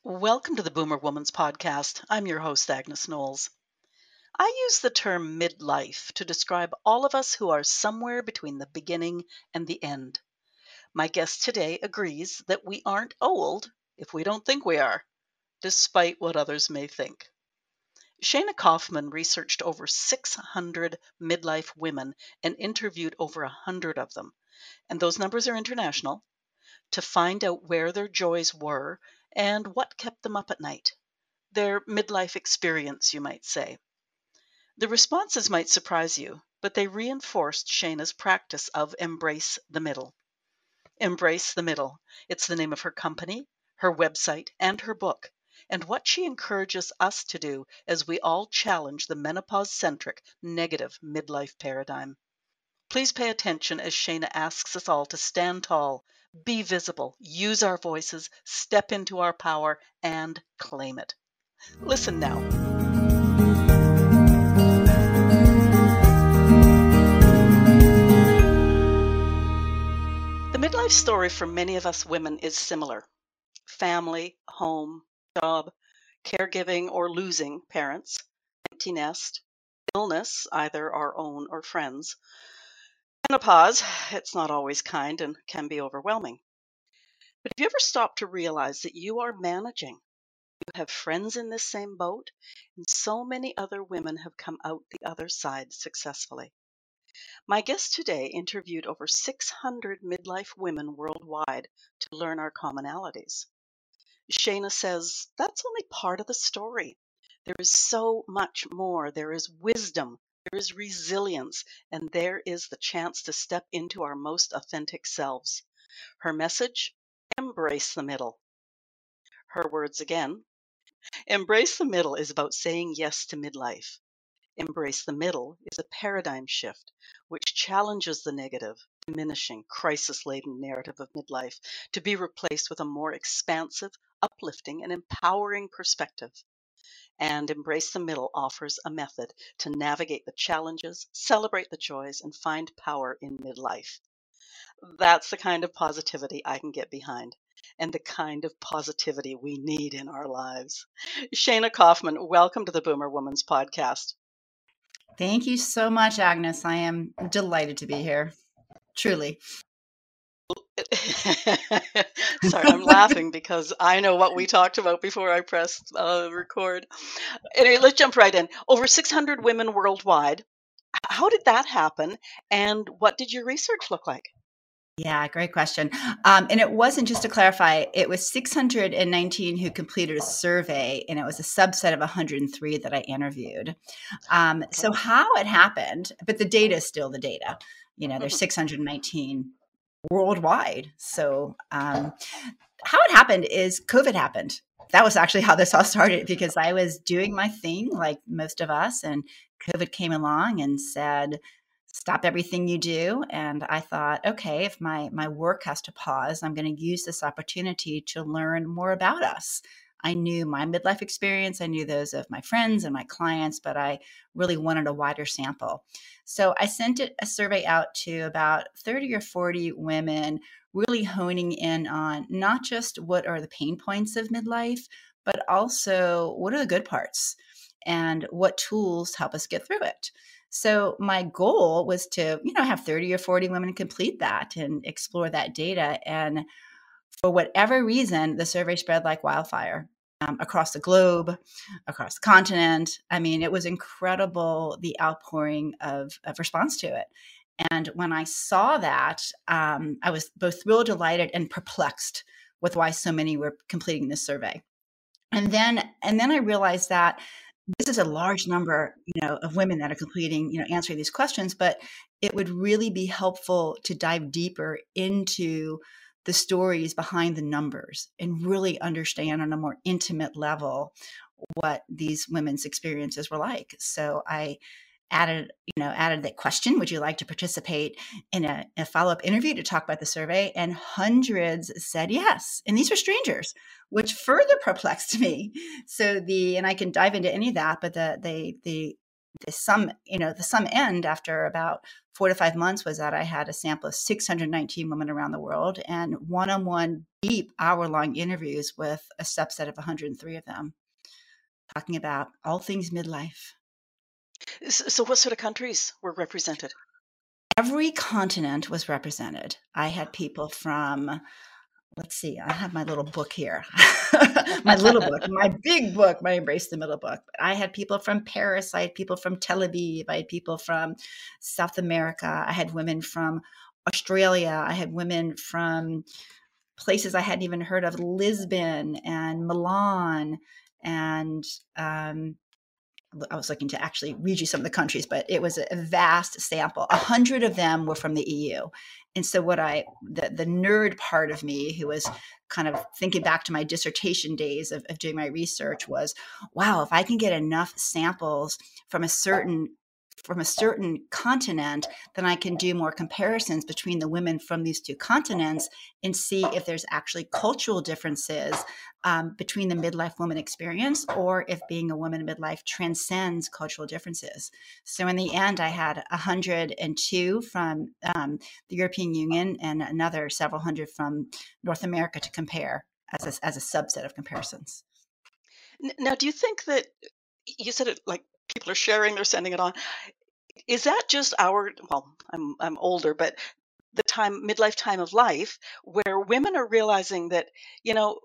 Welcome to the Boomer Woman's Podcast. I'm your host, Agnes Knowles. I use the term midlife to describe all of us who are somewhere between the beginning and the end. My guest today agrees that we aren't old if we don't think we are, despite what others may think. Shayna Kaufman researched over 600 midlife women and interviewed over 100 of them, and those numbers are international, to find out where their joys were and what kept them up at night. Their midlife experience, you might say. The responses might surprise you, but they reinforced Shayna's practice of Embrace the Middle. Embrace the Middle. It's the name of her company, her website, and her book, and what she encourages us to do as we all challenge the menopause-centric negative midlife paradigm. Please pay attention as Shayna asks us all to stand tall, be visible, use our voices, step into our power, and claim it. Listen now. The midlife story for many of us women is similar. Family, home, job, caregiving or losing parents, empty nest, illness, either our own or friends. Menopause, it's not always kind and can be overwhelming. But have you ever stopped to realize that you are managing? You have friends in this same boat, and so many other women have come out the other side successfully. My guest today interviewed over 600 midlife women worldwide to learn our commonalities. Shayna says that's only part of the story. There is so much more. There is wisdom, there is resilience, and there is the chance to step into our most authentic selves. Her message? Embrace the middle. Her words again. Embrace the middle is about saying yes to midlife. Embrace the middle is a paradigm shift which challenges the negative, diminishing, crisis-laden narrative of midlife to be replaced with a more expansive, uplifting, and empowering perspective. And Embrace the Middle offers a method to navigate the challenges, celebrate the joys, and find power in midlife. That's the kind of positivity I can get behind, and the kind of positivity we need in our lives. Shayna Kaufman, welcome to the Boomer Woman's Podcast. Thank you so much, Agnes. I am delighted to be here. Truly. Sorry, I'm laughing because I know what we talked about before I pressed record. Anyway, let's jump right in. Over 600 women worldwide. How did that happen? And what did your research look like? Yeah, great question. And it wasn't, just to clarify, it was 619 who completed a survey, and it was a subset of 103 that I interviewed. So how it happened, but the data is still the data. You know, there's 619 worldwide. So how it happened is COVID happened. That was actually how this all started, because I was doing my thing like most of us, and COVID came along and said, stop everything you do. And I thought, okay, if my work has to pause, I'm going to use this opportunity to learn more about us. I knew my midlife experience. I knew those of my friends and my clients, but I really wanted a wider sample. So I sent a survey out to about 30 or 40 women, really honing in on not just what are the pain points of midlife, but also what are the good parts and what tools help us get through it. So my goal was to, have 30 or 40 women complete that and explore that data. And for whatever reason, the survey spread like wildfire across the globe, across the continent. I mean, it was incredible, the outpouring of response to it. And when I saw that, I was both thrilled, delighted, and perplexed with why so many were completing this survey. And then I realized that this is a large number, of women that are completing, answering these questions, but it would really be helpful to dive deeper into the stories behind the numbers and really understand on a more intimate level what these women's experiences were like. So I added that question, would you like to participate in a follow-up interview to talk about the survey? And hundreds said yes. And these are strangers, which further perplexed me. So and I can dive into any of that, but the the sum end after about 4 to 5 months was that I had a sample of 619 women around the world and one-on-one deep hour-long interviews with a subset of 103 of them, talking about all things midlife. So what sort of countries were represented? Every continent was represented. I had people from, let's see, I have my little book here. My little book, my big book, my Embrace the Middle book. I had people from Paris. I had people from Tel Aviv. I had people from South America. I had women from Australia. I had women from places I hadn't even heard of, Lisbon and Milan. And I was looking to actually read you some of the countries, but it was a vast sample. 100 of them were from the EU. And so the nerd part of me, who was kind of thinking back to my dissertation days of doing my research, was, wow, if I can get enough samples from a certain continent, then I can do more comparisons between the women from these two continents and see if there's actually cultural differences between the midlife woman experience, or if being a woman in midlife transcends cultural differences. So in the end, I had 102 from the European Union and another several hundred from North America to compare as a subset of comparisons. Now, do you think that you said it like people are sharing, they're sending it on? Is that just well, I'm older, but the midlife time of life where women are realizing that, you know,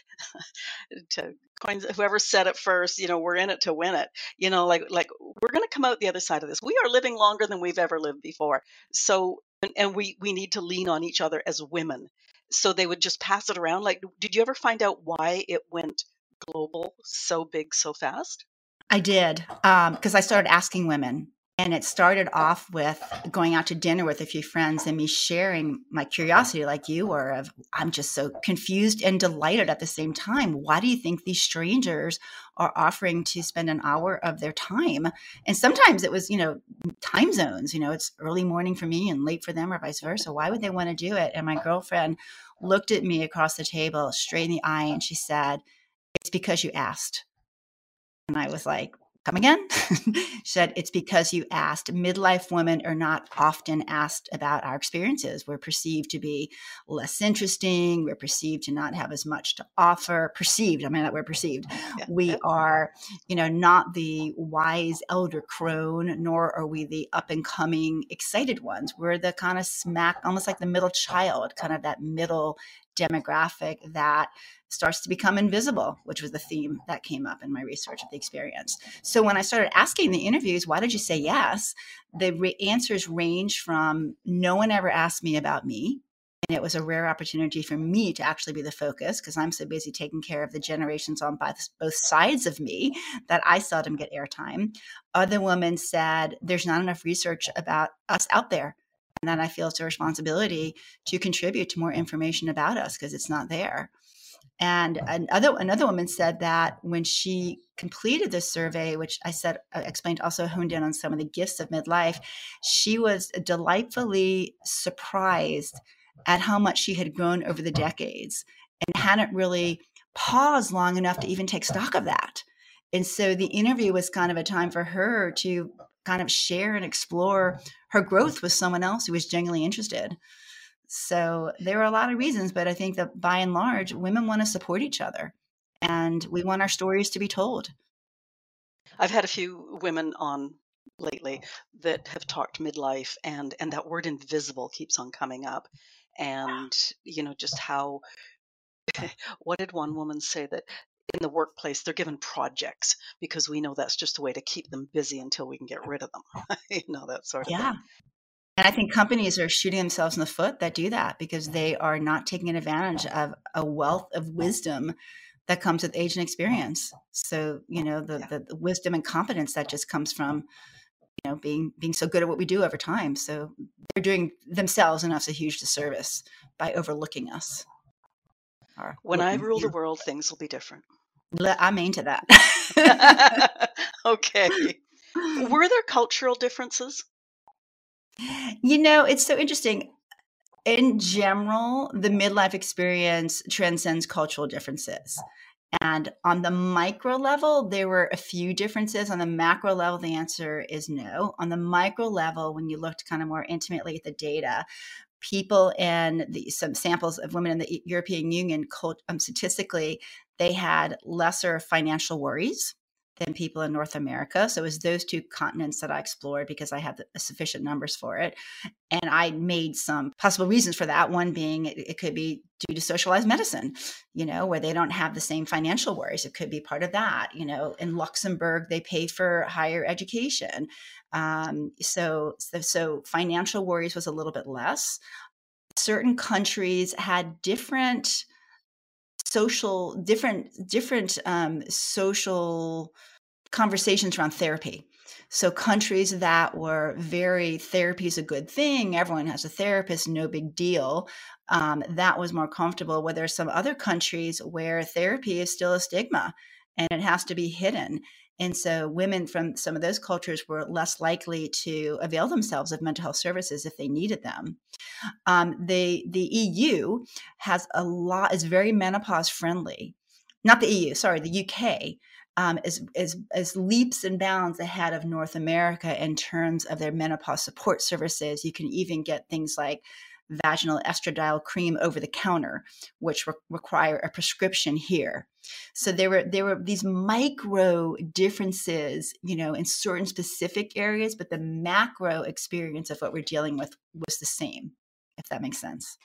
to coin whoever said it first, we're in it to win it. Like we're going to come out the other side of this. We are living longer than we've ever lived before. So and we need to lean on each other as women. So they would just pass it around. Like, did you ever find out why it went global so big so fast? I did, because I started asking women, and it started off with going out to dinner with a few friends and me sharing my curiosity, like you were, of I'm just so confused and delighted at the same time. Why do you think these strangers are offering to spend an hour of their time? And sometimes it was, time zones. It's early morning for me and late for them, or vice versa. Why would they want to do it? And my girlfriend looked at me across the table, straight in the eye, and she said, "It's because you asked." And I was like, "Come again?" She said, "It's because you asked. Midlife women are not often asked about our experiences. We're perceived to be less interesting. We're perceived to not have as much to offer. Perceived, I mean, that we're perceived. Yeah, We yeah. are, not the wise elder crone, nor are we the up and coming excited ones. We're the kind of almost like the middle child, kind of that middle demographic that starts to become invisible," which was the theme that came up in my research of the experience. So when I started asking the interviews, "Why did you say yes?" the answers range from, "No one ever asked me about me." And it was a rare opportunity for me to actually be the focus, because I'm so busy taking care of the generations on both sides of me that I seldom get airtime. Other women said, "There's not enough research about us out there, and that I feel it's a responsibility to contribute to more information about us because it's not there." And another woman said that when she completed this survey, which I explained, also honed in on some of the gifts of midlife, she was delightfully surprised at how much she had grown over the decades and hadn't really paused long enough to even take stock of that. And so the interview was kind of a time for her to kind of share and explore her growth with someone else who was genuinely interested. So there are a lot of reasons, but I think that by and large, women want to support each other and we want our stories to be told. I've had a few women on lately that have talked midlife, and that word invisible keeps on coming up. And just how what did one woman say, that in the workplace they're given projects because we know that's just a way to keep them busy until we can get rid of them. That sort of Yeah. thing. And I think companies are shooting themselves in the foot that do that because they are not taking advantage of a wealth of wisdom that comes with age and experience. So, Yeah. the wisdom and competence that just comes from, being so good at what we do over time. So they're doing themselves and us a huge disservice by overlooking us or When I looking. rule the world, things will be different. I'm into that. Okay. Were there cultural differences? It's so interesting. In general, the midlife experience transcends cultural differences. And on the micro level, there were a few differences. On the macro level, the answer is no. On the micro level, when you looked kind of more intimately at the data, people in some samples of women in the European Union, statistically, they had lesser financial worries than people in North America. So it was those two continents that I explored because I had sufficient numbers for it. And I made some possible reasons for that. One being it could be due to socialized medicine, where they don't have the same financial worries. It could be part of that. In Luxembourg, they pay for higher education. So financial worries was a little bit less. Certain countries had different social conversations around therapy. So countries that were very, therapy is a good thing, everyone has a therapist, no big deal, that was more comfortable. Where there are some other countries where therapy is still a stigma and it has to be hidden. And so women from some of those cultures were less likely to avail themselves of mental health services if they needed them. The EU is very menopause friendly. Not the EU, sorry, the UK is leaps and bounds ahead of North America in terms of their menopause support services. You can even get things like vaginal estradiol cream over the counter, which require a prescription here. So there were these micro differences, in certain specific areas, but the macro experience of what we're dealing with was the same, if that makes sense.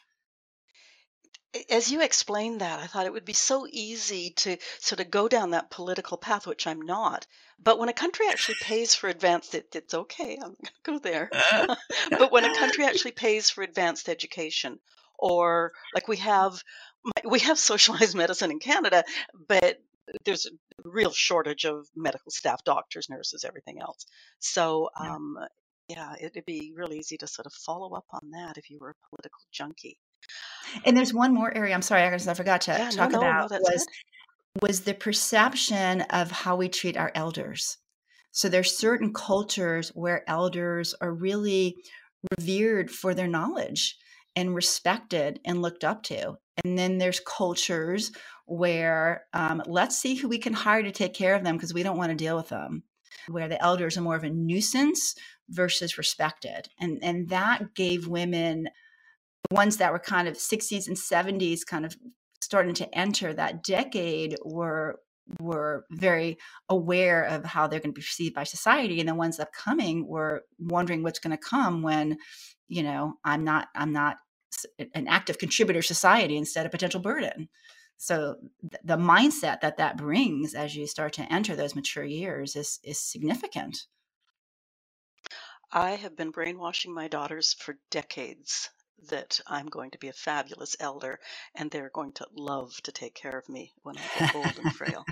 As you explained that, I thought it would be so easy to sort of go down that political path, which I'm not. But when a country actually pays for advanced, it's okay, I'm going to go there. But when a country actually pays for advanced education, or like we have socialized medicine in Canada, but there's a real shortage of medical staff, doctors, nurses, everything else. So, Yeah. yeah, it'd be really easy to sort of follow up on that if you were a political junkie. And there's one more area, I'm sorry, I forgot to Yeah, no, talk no, about no, that's good. was the perception of how we treat our elders. So there's certain cultures where elders are really revered for their knowledge and respected and looked up to. And then there's cultures where let's see who we can hire to take care of them because we don't want to deal with them, where the elders are more of a nuisance versus respected. And that gave women, the ones that were kind of 60s and 70s kind of starting to enter that decade, were very aware of how they're going to be perceived by society, and the ones upcoming were wondering what's going to come when I'm not an active contributor to society, instead a potential burden. So the mindset that brings as you start to enter those mature years is significant. I have been brainwashing my daughters for decades that I'm going to be a fabulous elder and they're going to love to take care of me when I get old and frail.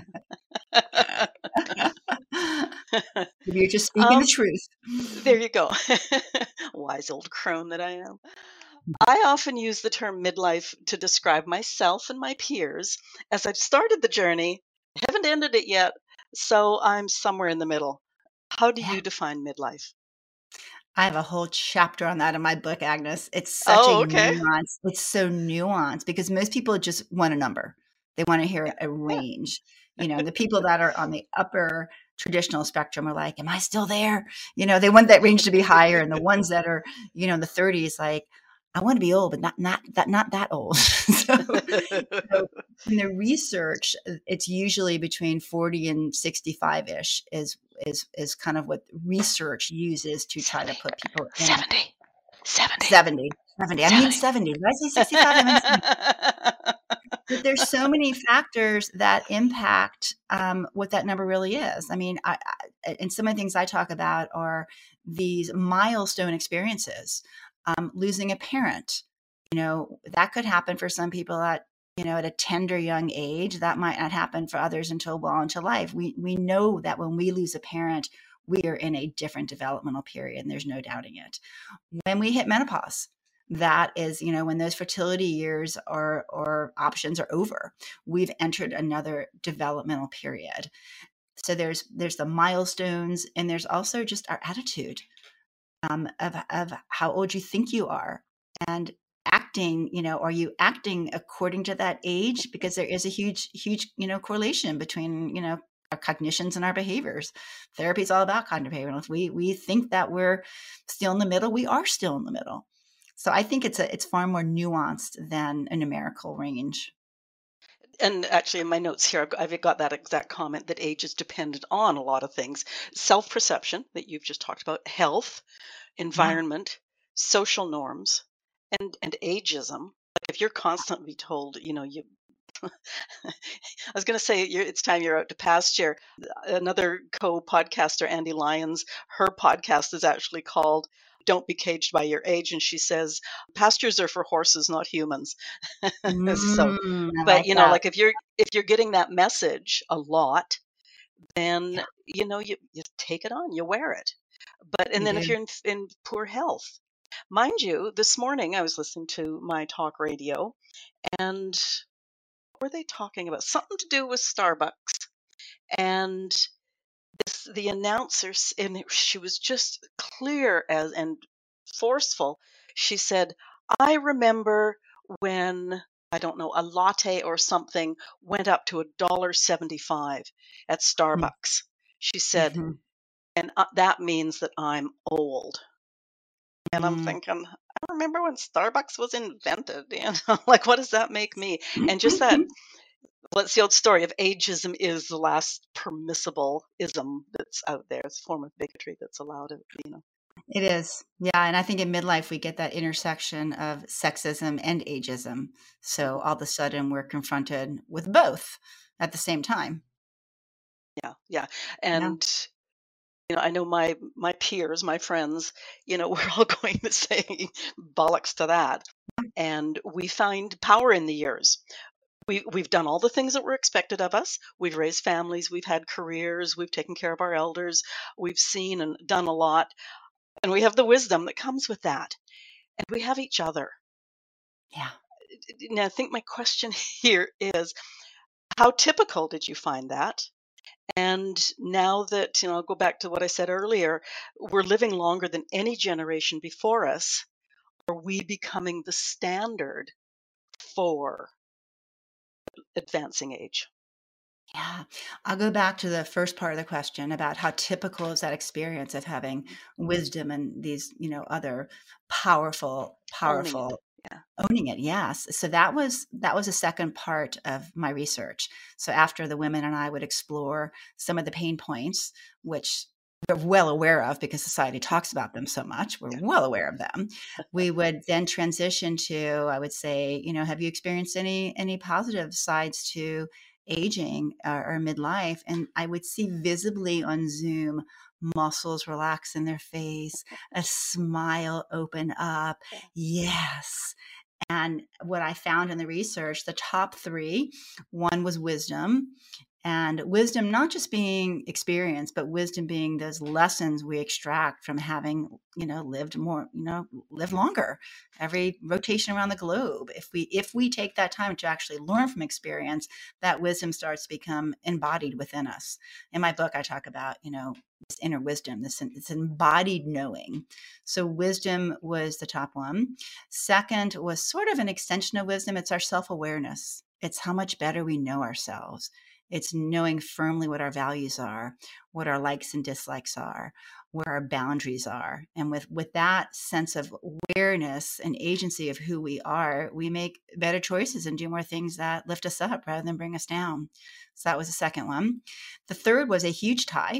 You're just speaking the um, truth. there you go. Wise old crone that I am. I often use the term midlife to describe myself and my peers as I've started the journey, haven't ended it yet, so I'm somewhere in the middle. How do Yeah. you define midlife? I have a whole chapter on that in my book, Agnes. It's such a Oh, okay. nuance. It's so nuanced because most people just want a number. They want to hear Yeah, a yeah. range. The people that are on the upper traditional spectrum are like, "Am I still there?" They want that range to be higher, and the ones that are, in the 30s, like, "I want to be old, but not that old." So in the research, it's usually between 40 and 65-ish is kind of what research uses to try to 70, put people in 70, 70, 70, 70. I mean 70. 70. Did I say 65? I meant 70. But there's so many factors that impact what that number really is. I mean, and some of the things I talk about are these milestone experiences. Losing a parent, that could happen for some people at a tender young age. That might not happen for others until well into life. We know that when we lose a parent, we are in a different developmental period, and there's no doubting it. When we hit menopause, that is, when those fertility years or options are over, we've entered another developmental period. So there's the milestones, and there's also just our attitude of how old you think you are. And acting, are you acting according to that age? Because there is a huge, correlation between, our cognitions and our behaviors. Therapy is all about cognitive behavioral. If we think that we're still in the middle, we are still in the middle. So I think it's far more nuanced than a numerical range. And actually, in my notes here, I've got that exact comment that age is dependent on a lot of things: self-perception that you've just talked about, health, Yeah. environment, social norms, and ageism. Like if you're constantly told, you I was going to say it's time you're out to pasture. Another co-podcaster, Andy Lyons, her podcast is actually called "Don't Be Caged by Your Age," and she says pastures are for horses, not humans. So, I but like that. like if you're getting that message a lot, then Yeah, you take it on, you wear it. But and you then if do. you're in poor health, mind you, this morning I was listening to my talk radio, and what were they talking about? Something to do with Starbucks. And the announcer, and she was just clear as and forceful. She said, "I remember when, I don't know, a latte or something went up to $1.75 at Starbucks." She said, Mm-hmm. "And that means that I'm old." And I'm Mm. thinking, I remember when Starbucks was invented. Like, what does that make me? And just that, well, it's the old story of ageism is the last permissible ism that's out there. It's a form of bigotry that's allowed. It is. Yeah. And I think in midlife, we get that intersection of sexism and ageism. So all of a sudden, we're confronted with both at the same time. Yeah, yeah. Yeah. And I know my peers, my friends, we're all going to say bollocks to that. And we find power in the years. We've done all the things that were expected of us. We've raised families, we've had careers, we've taken care of our elders, we've seen and done a lot, and we have the wisdom that comes with that. And we have each other. Yeah. Now, I think my question here is, how typical did you find that? And now that, I'll go back to what I said earlier, we're living longer than any generation before us. Are we becoming the standard for advancing age? Yeah. I'll go back to the first part of the question about how typical is that experience of having wisdom and these, other powerful, Owning it. powerful Yeah. owning it. Yes. So that was a second part of my research. So after the women and I would explore some of the pain points, which we're well aware of because society talks about them so much, we're Yeah. well aware of them. We would then transition to, I would say, have you experienced any positive sides to aging or midlife? And I would see visibly on Zoom muscles relax in their face, a smile open up. Yeah. Yes. And what I found in the research, the top three, one was wisdom. And wisdom, not just being experience, but wisdom being those lessons we extract from having, lived more, lived longer. Every rotation around the globe. If we take that time to actually learn from experience, that wisdom starts to become embodied within us. In my book, I talk about, this inner wisdom, this embodied knowing. So wisdom was the top one. Second was sort of an extension of wisdom. It's our self-awareness. It's how much better we know ourselves. It's knowing firmly what our values are, what our likes and dislikes are, where our boundaries are. And with that sense of awareness and agency of who we are, we make better choices and do more things that lift us up rather than bring us down. So that was the second one. The third was a huge tie.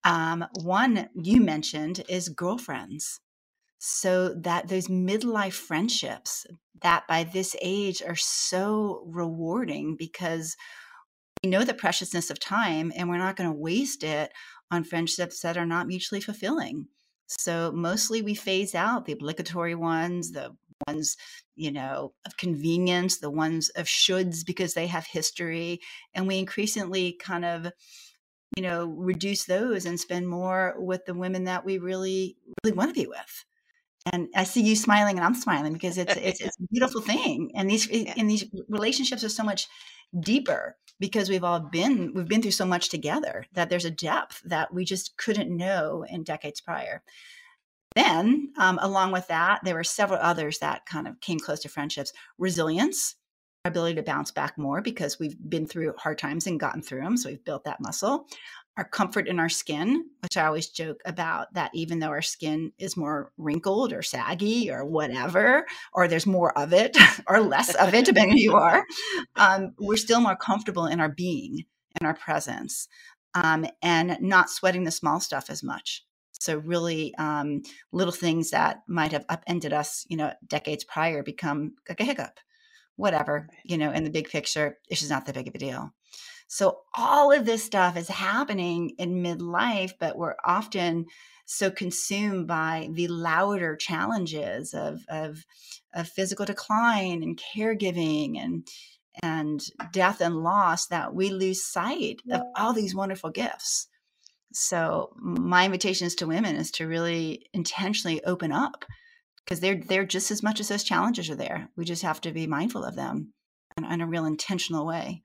One you mentioned is girlfriends. So that those midlife friendships that by this age are so rewarding because we know the preciousness of time and we're not going to waste it on friendships that are not mutually fulfilling. So mostly we phase out the obligatory ones, the ones, of convenience, the ones of shoulds because they have history. And we increasingly kind of, reduce those and spend more with the women that we really, really want to be with. And I see you smiling and I'm smiling because it's a beautiful thing. And Yeah. these relationships are so much deeper because we've been through so much together that there's a depth that we just couldn't know in decades prior. Then, along with that, there were several others that kind of came close to friendships. Resilience, our ability to bounce back more because we've been through hard times and gotten through them. So we've built that muscle. Our comfort in our skin, which I always joke about, that even though our skin is more wrinkled or saggy or whatever, or there's more of it or less of it, depending on who you are, we're still more comfortable in our being, in our presence, and not sweating the small stuff as much. So really, little things that might have upended us, decades prior become like a hiccup, whatever, Right. in the big picture, it's just not that big of a deal. So all of this stuff is happening in midlife, but we're often so consumed by the louder challenges of physical decline and caregiving and death and loss that we lose sight of all these wonderful gifts. So my invitations to women is to really intentionally open up because they're just as much as those challenges are there. We just have to be mindful of them in a real intentional way.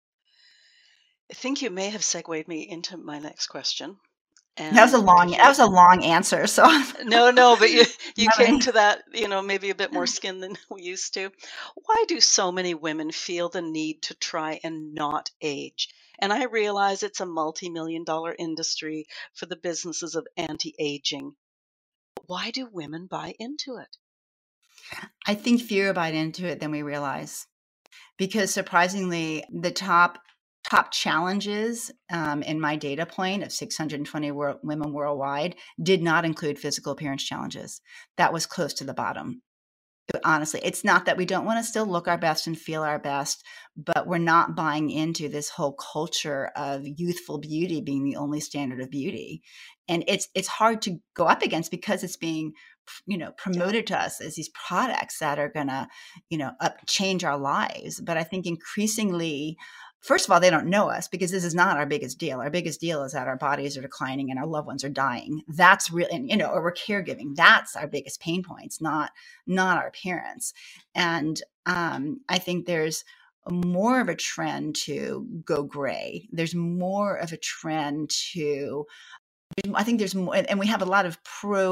I think you may have segued me into my next question, That was a and long because that you was a long answer. So no, but you how came many? to that, maybe a bit more skin than we used to. Why do so many women feel the need to try and not age? And I realize it's a multi-million dollar industry for the businesses of anti-aging. Why do women buy into it? I think fewer bite into it than we realize because surprisingly, the top challenges in my data point of 620 women worldwide did not include physical appearance challenges. That was close to the bottom. Honestly, it's not that we don't want to still look our best and feel our best, but we're not buying into this whole culture of youthful beauty being the only standard of beauty. And it's hard to go up against because it's being, Yeah, promoted to us as these products that are gonna, change our lives. But I think increasingly, first of all, they don't know us because this is not our biggest deal. Our biggest deal is that our bodies are declining and our loved ones are dying. That's really, and, or we're caregiving. That's our biggest pain points, not our appearance. And I think there's more of a trend to go gray. There's more of a trend to, I think there's more, and we have a lot of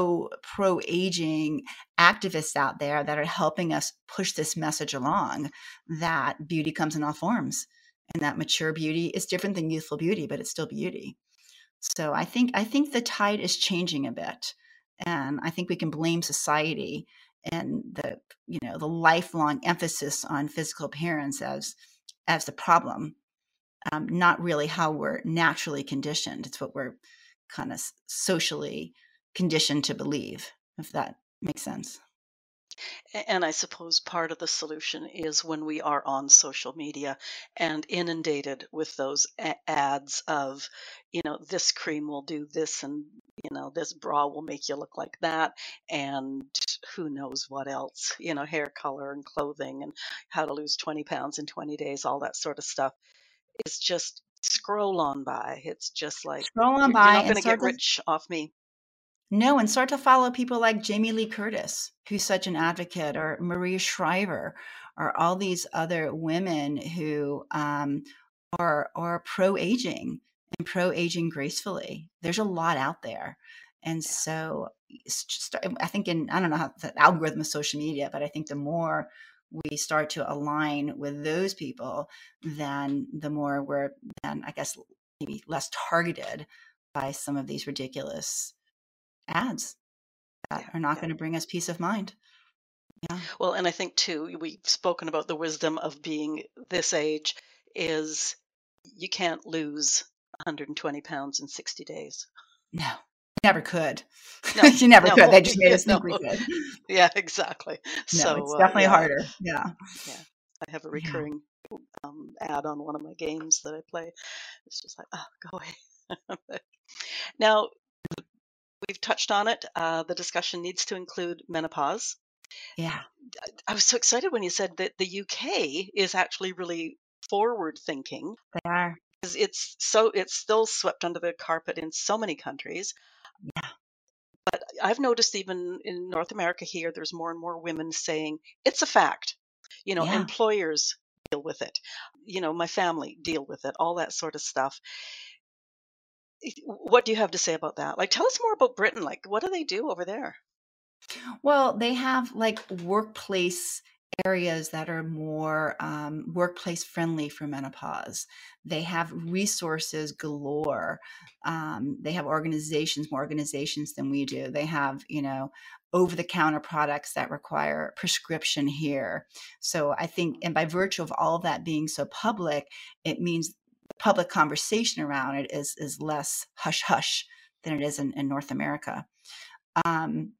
pro aging activists out there that are helping us push this message along that beauty comes in all forms and that mature beauty is different than youthful beauty, but it's still beauty. So I think the tide is changing a bit, and I think we can blame society and the lifelong emphasis on physical appearance as the problem, not really how we're naturally conditioned. It's what we're kind of socially conditioned to believe, if that makes sense. and I suppose part of the solution is when we are on social media and inundated with those ads of, this cream will do this, and this bra will make you look like that, and who knows what else, hair color and clothing and how to lose 20 pounds in 20 days, all that sort of stuff is just scroll on by. It's just like Scroll on you're by not and going to get start to rich off me. No, and start to follow people like Jamie Lee Curtis, who's such an advocate, or Maria Shriver, or all these other women who are pro aging and pro aging gracefully. There's a lot out there, and Yeah. so it's just, I think I don't know how the algorithm of social media, but I think the more we start to align with those people, then the more we're then I guess maybe less targeted by some of these ridiculous ads that Yeah. are not Yeah. going to bring us peace of mind. Yeah. Well, and I think too, we've spoken about the wisdom of being this age is you can't lose 120 pounds in 60 days. No, never could. No, You never no, could. They just made you us know, think we could. yeah, exactly. No, So, it's definitely yeah, harder. Yeah. yeah. I have a Yeah. recurring ad on one of my games that I play. It's just like, oh, go away. Now, we've touched on it. The discussion needs to include menopause. Yeah. I was so excited when you said that the UK is actually really forward thinking. They are. It's still swept under the carpet in so many countries. Yeah. I've noticed even in North America here, there's more and more women saying it's a fact. Yeah. Employers deal with it. My family deal with it. All that sort of stuff. What do you have to say about that? Like, tell us more about Britain. Like, what do they do over there? Well, they have like workplace areas that are more workplace friendly for menopause. They have resources galore. They have organizations, more organizations than we do. They have, over the counter products that require prescription here. So I think, and by virtue of all of that being so public, it means the public conversation around it is less hush hush than it is in North America. Um,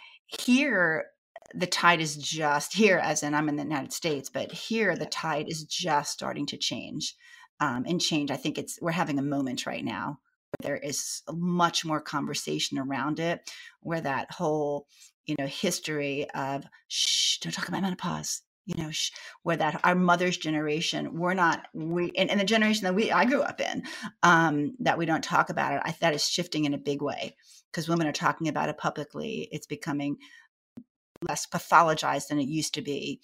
Here, the tide is just here, as in I'm in the United States, but here the Yeah. tide is just starting to change, and change. I think we're having a moment right now where there is much more conversation around it, where that whole, history of shh, don't talk about menopause. Where that our mother's generation, we're not we and the generation that I grew up in, that we don't talk about it. That is shifting in a big way because women are talking about it publicly. It's becoming less pathologized than it used to be.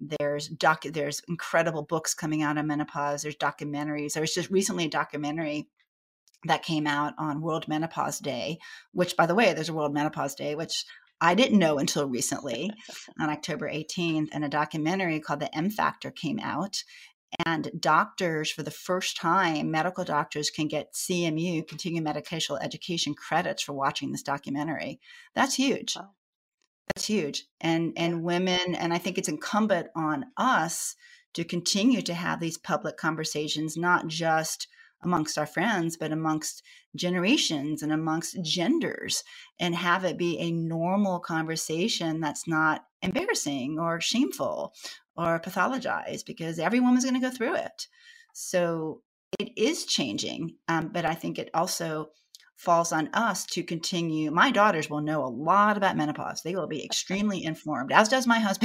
There's incredible books coming out on menopause. There's documentaries. There was just recently a documentary that came out on World Menopause Day, which, by the way, there's a World Menopause Day, which I didn't know until recently on October 18th. And a documentary called The M Factor came out. And doctors, for the first time, medical doctors can get CMU, continuing medical education credits for watching this documentary. That's huge. Wow. That's huge. Yeah. And women, and I think it's incumbent on us to continue to have these public conversations, not just amongst our friends, but amongst generations and amongst genders, and have it be a normal conversation that's not embarrassing or shameful or pathologized, because every woman's going to go through it. So it is changing. But I think it also falls on us to continue. My daughters will know a lot about menopause. They will be extremely informed, as does my husband.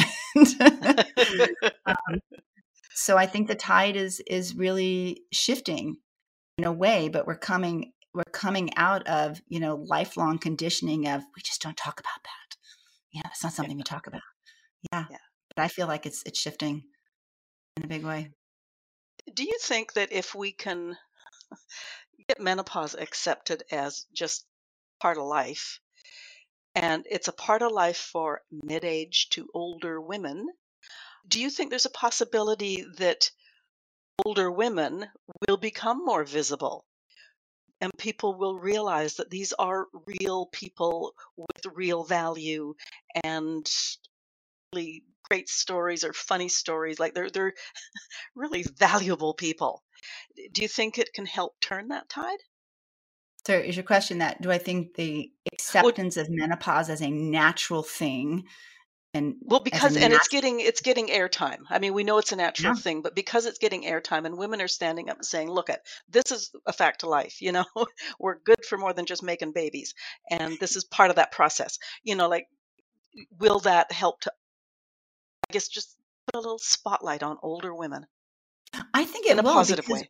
Um, so I think the tide is really shifting in a way, but we're coming out of, lifelong conditioning of we just don't talk about that. Yeah, that's not Yeah. something we talk about. Yeah. Yeah. But I feel like it's shifting in a big way. Do you think that if we can get menopause accepted as just part of life, and it's a part of life for mid-age to older women, do you think there's a possibility that older women will become more visible and people will realize that these are real people with real value and really great stories or funny stories, like they're really valuable people? Do you think it can help turn that tide? So is your question that do I think the Well, acceptance of menopause as a natural thing and well, as a because and natural, it's getting airtime. I mean, we know it's a natural yeah. thing, but because it's getting airtime and women are standing up and saying, "Look at this is a fact of life, we're good for more than just making babies, and this is part of that process." Like, will that help to, I guess, just put a little spotlight on older women I think in it a will positive because way?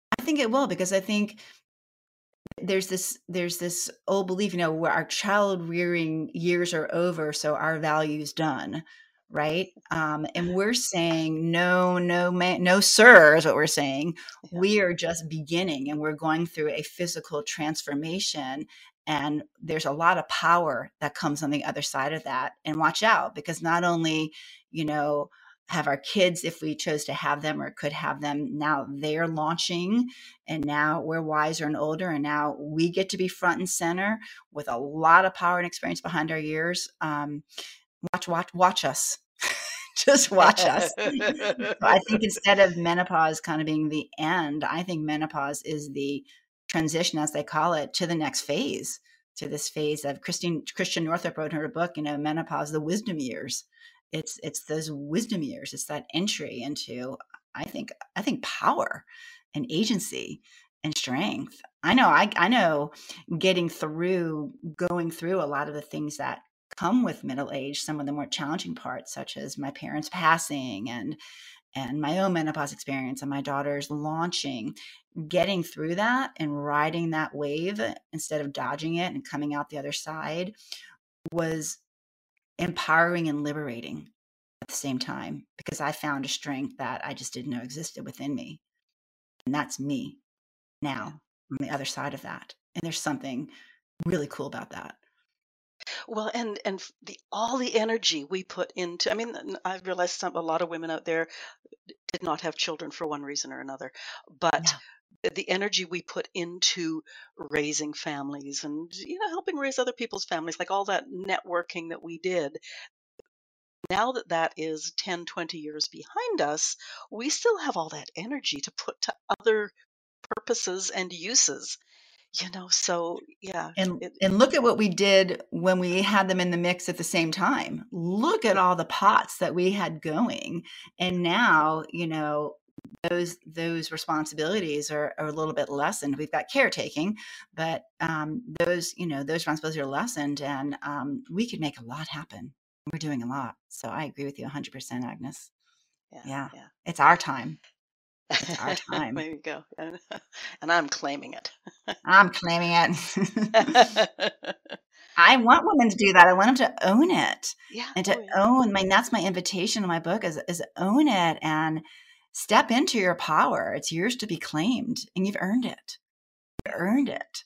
I think there's this old belief, where our child rearing years are over, so our value's done, right? And we're saying no, no, man, no, sir, is what we're saying. Yeah. We are just beginning, and we're going through a physical transformation. And there's a lot of power that comes on the other side of that. And watch out, because not only, you know, have our kids, if we chose to have them or could have them, now they're launching, and now we're wiser and older, and now we get to be front and center with a lot of power and experience behind our ears. Watch us. Just watch us. So I think instead of menopause kind of being the end, I think menopause is the transition, as they call it, to the next phase, to this phase of Christian Northrup wrote in her book, menopause, the wisdom years. It's those wisdom years. It's that entry into, I think power and agency and strength. I know going through a lot of the things that come with middle age, some of the more challenging parts, such as my parents passing and my own menopause experience and my daughter's launching, getting through that and riding that wave instead of dodging it and coming out the other side was empowering and liberating at the same time, because I found a strength that I just didn't know existed within me. And that's me Yeah. now on the other side of that. And there's something really cool about that. Well, and all the energy we put into, I mean, I've realized a lot of women out there did not have children for one reason or another, but Yeah. the energy we put into raising families and helping raise other people's families, like all that networking that we did, now that that is 10, 20 years behind us, we still have all that energy to put to other purposes and uses, so yeah, And look at what we did when we had them in the mix at the same time. Look at all the pots that we had going. And now, those responsibilities are a little bit lessened. We've got caretaking, but those responsibilities are lessened, and we could make a lot happen. We're doing a lot. So I agree with you 100%, Agnes. yeah, Yeah. yeah. It's our time. It's our time. There you go. And I'm claiming it. I'm claiming it. I want women to do that. I want them to own it Yeah. and to Oh, yeah. own. That's my invitation in my book is own it and step into your power. It's yours to be claimed, and you've earned it. You earned it.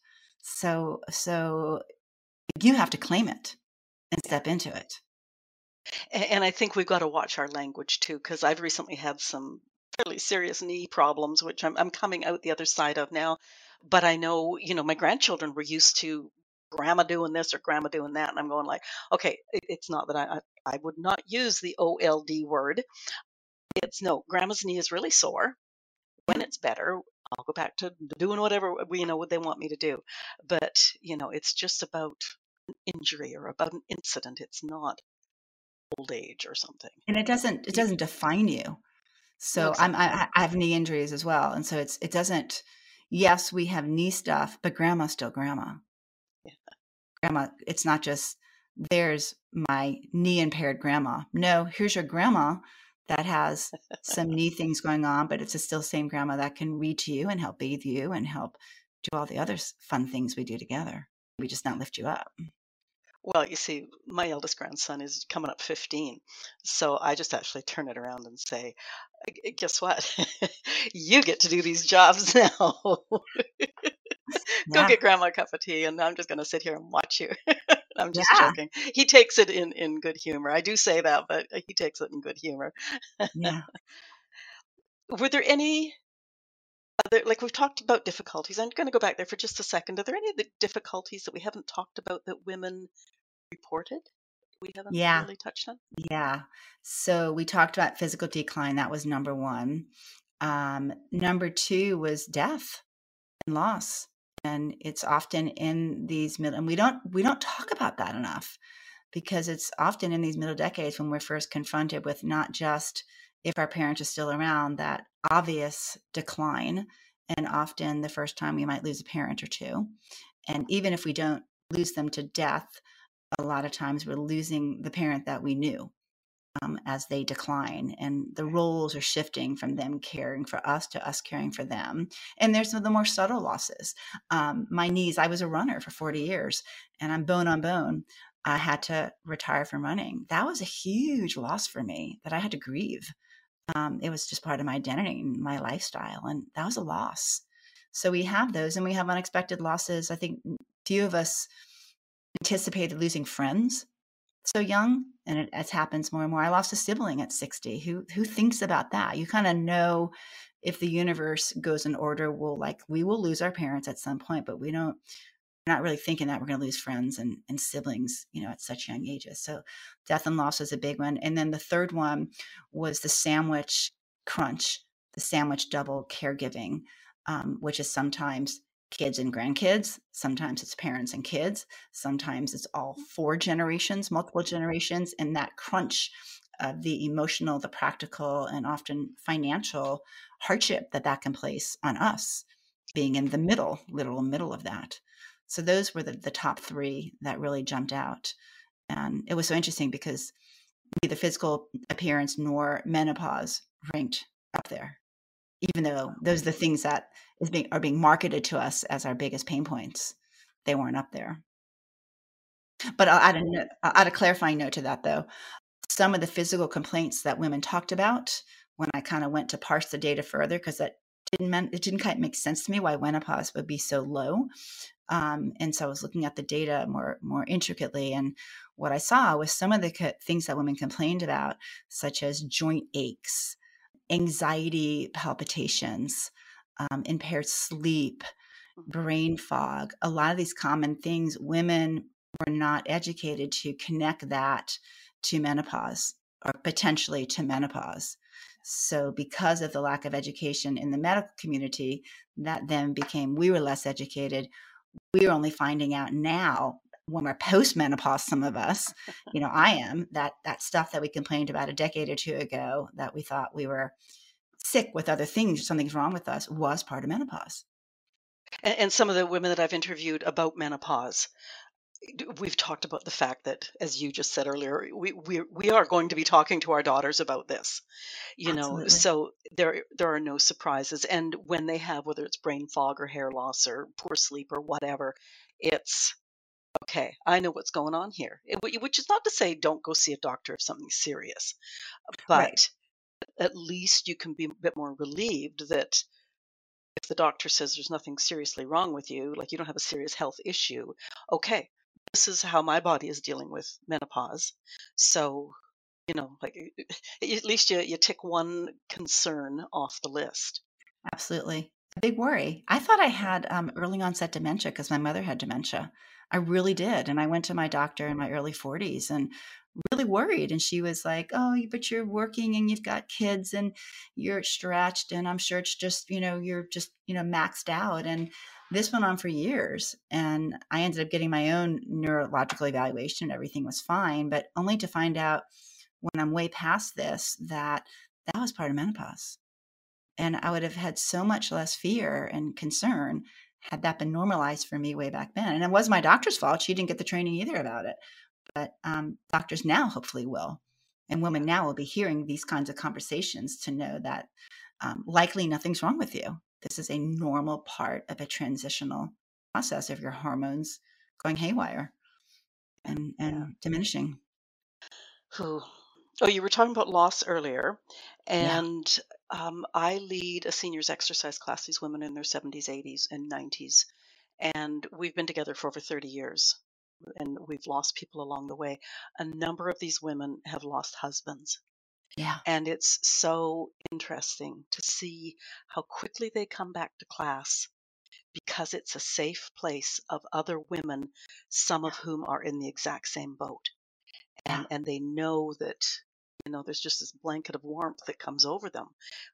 So you have to claim it and Yeah. step into it. And I think we've got to watch our language too, because I've recently had some fairly serious knee problems, which I'm coming out the other side of now. But I know, my grandchildren were used to grandma doing this or grandma doing that, and I'm going like, okay, it's not that I would not use the OLD word. It's no, grandma's knee is really sore. When Yeah. it's better, I'll go back to doing whatever what they want me to do. But it's just about an injury or about an incident. It's not old age or something. And it doesn't define you. No, So exactly. I have knee injuries as well. And so it doesn't, yes, we have knee stuff, but grandma's still grandma. Yeah. Grandma, it's not just there's my knee impaired grandma. No, here's your grandma that has some knee things going on, but it's the still same grandma that can read to you and help bathe you and help do all the other fun things we do together. We just not lift you up. Well, you see, my eldest grandson is coming up 15. So I just actually turn it around and say, Guess what? You get to do these jobs now. Go Yeah. get grandma a cup of tea, and I'm just going to sit here and watch you." I'm just Yeah. joking. He takes it in good humor. I do say that, but he takes it in good humor. Yeah. Were there any other, like we've talked about difficulties? I'm going to go back there for just a second. Are there any of the difficulties that we haven't talked about that women reported? We haven't Yeah. really touched on? Yeah. So we talked about physical decline. That was number one. Number two was death and loss. And it's often in these middle, and we don't talk about that enough because it's often in these middle decades when we're first confronted with not just if our parents are still around, that obvious decline, and often the first time we might lose a parent or two. And even if we don't lose them to death, a lot of times we're losing the parent that we knew as they decline, and the roles are shifting from them caring for us to us caring for them. And there's some of the more subtle losses. My knees, I was a runner for 40 years and I'm bone on bone. I had to retire from running. That was a huge loss for me that I had to grieve. It was just part of my identity and my lifestyle, and that was a loss. So we have those, and we have unexpected losses. I think few of us anticipated losing friends so young, and it happens more and more. I lost a sibling at 60. Who thinks about that? You kind of know if the universe goes in order, we will lose our parents at some point, but we're not really thinking that we're going to lose friends and siblings, at such young ages. So death and loss is a big one. And then the third one was the sandwich crunch, the sandwich double caregiving, which is sometimes kids and grandkids. Sometimes it's parents and kids. Sometimes it's all four generations, multiple generations. And that crunch of the emotional, the practical, and often financial hardship that can place on us, being in the middle, literal middle of that. So those were the top three that really jumped out. And it was so interesting because neither physical appearance nor menopause ranked up there, even though those are the things that are being marketed to us as our biggest pain points. They weren't up there. But I'll add a clarifying note to that, though. Some of the physical complaints that women talked about when I kind of went to parse the data further, because that it didn't quite make sense to me why menopause would be so low. And so I was looking at the data more intricately, and what I saw was some of the things that women complained about, such as joint aches, anxiety, palpitations, impaired sleep, brain fog. A lot of these common things, women were not educated to connect that to menopause or potentially to menopause. So because of the lack of education in the medical community, that then became, we were less educated. We are only finding out now when we're post-menopause, some of us, I am, that stuff that we complained about a decade or two ago that we thought we were sick with other things, something's wrong with us, was part of menopause. And some of the women that I've interviewed about menopause, we've talked about the fact that, as you just said earlier, we are going to be talking to our daughters about this, Absolutely. so there are no surprises. And when they have, whether it's brain fog or hair loss or poor sleep or whatever, it's okay. I know what's going on here. Which is not to say don't go see a doctor if something's serious, Right. but at least you can be a bit more relieved that if the doctor says there's nothing seriously wrong with you, like you don't have a serious health issue, okay, this is how my body is dealing with menopause. So, like at least you tick one concern off the list. Absolutely. A big worry. I thought I Yeah. had early onset dementia because my mother had dementia. I really did. And I went to my doctor in my early 40s and really worried. And she was like, oh, but you're working and you've got kids and you're stretched. And I'm sure it's just, you're just, maxed out. And this went on for years. And I ended up getting my own neurological evaluation and everything was fine, but only to find out when I'm way past this that was part of menopause. And I would have had so much less fear and concern had that been normalized for me way back then. And it was my doctor's fault. She didn't get the training either about it. But doctors now hopefully will. And women Yeah. now will be hearing these kinds of conversations to know that likely nothing's wrong with you. This is a normal part of a transitional process of your hormones going haywire and, Yeah. and diminishing. Whew. Oh, you were talking about loss earlier, Yeah. and I lead a seniors exercise class. These women in their 70s, 80s, and 90s, and we've been together for over 30 years, and we've lost people along the way. A number of these women have lost husbands, Yeah. and it's so interesting to see how quickly they come back to class because it's a safe place of other women, some of whom are in the exact same boat, Yeah. and they know that there's just this blanket of warmth that comes over them,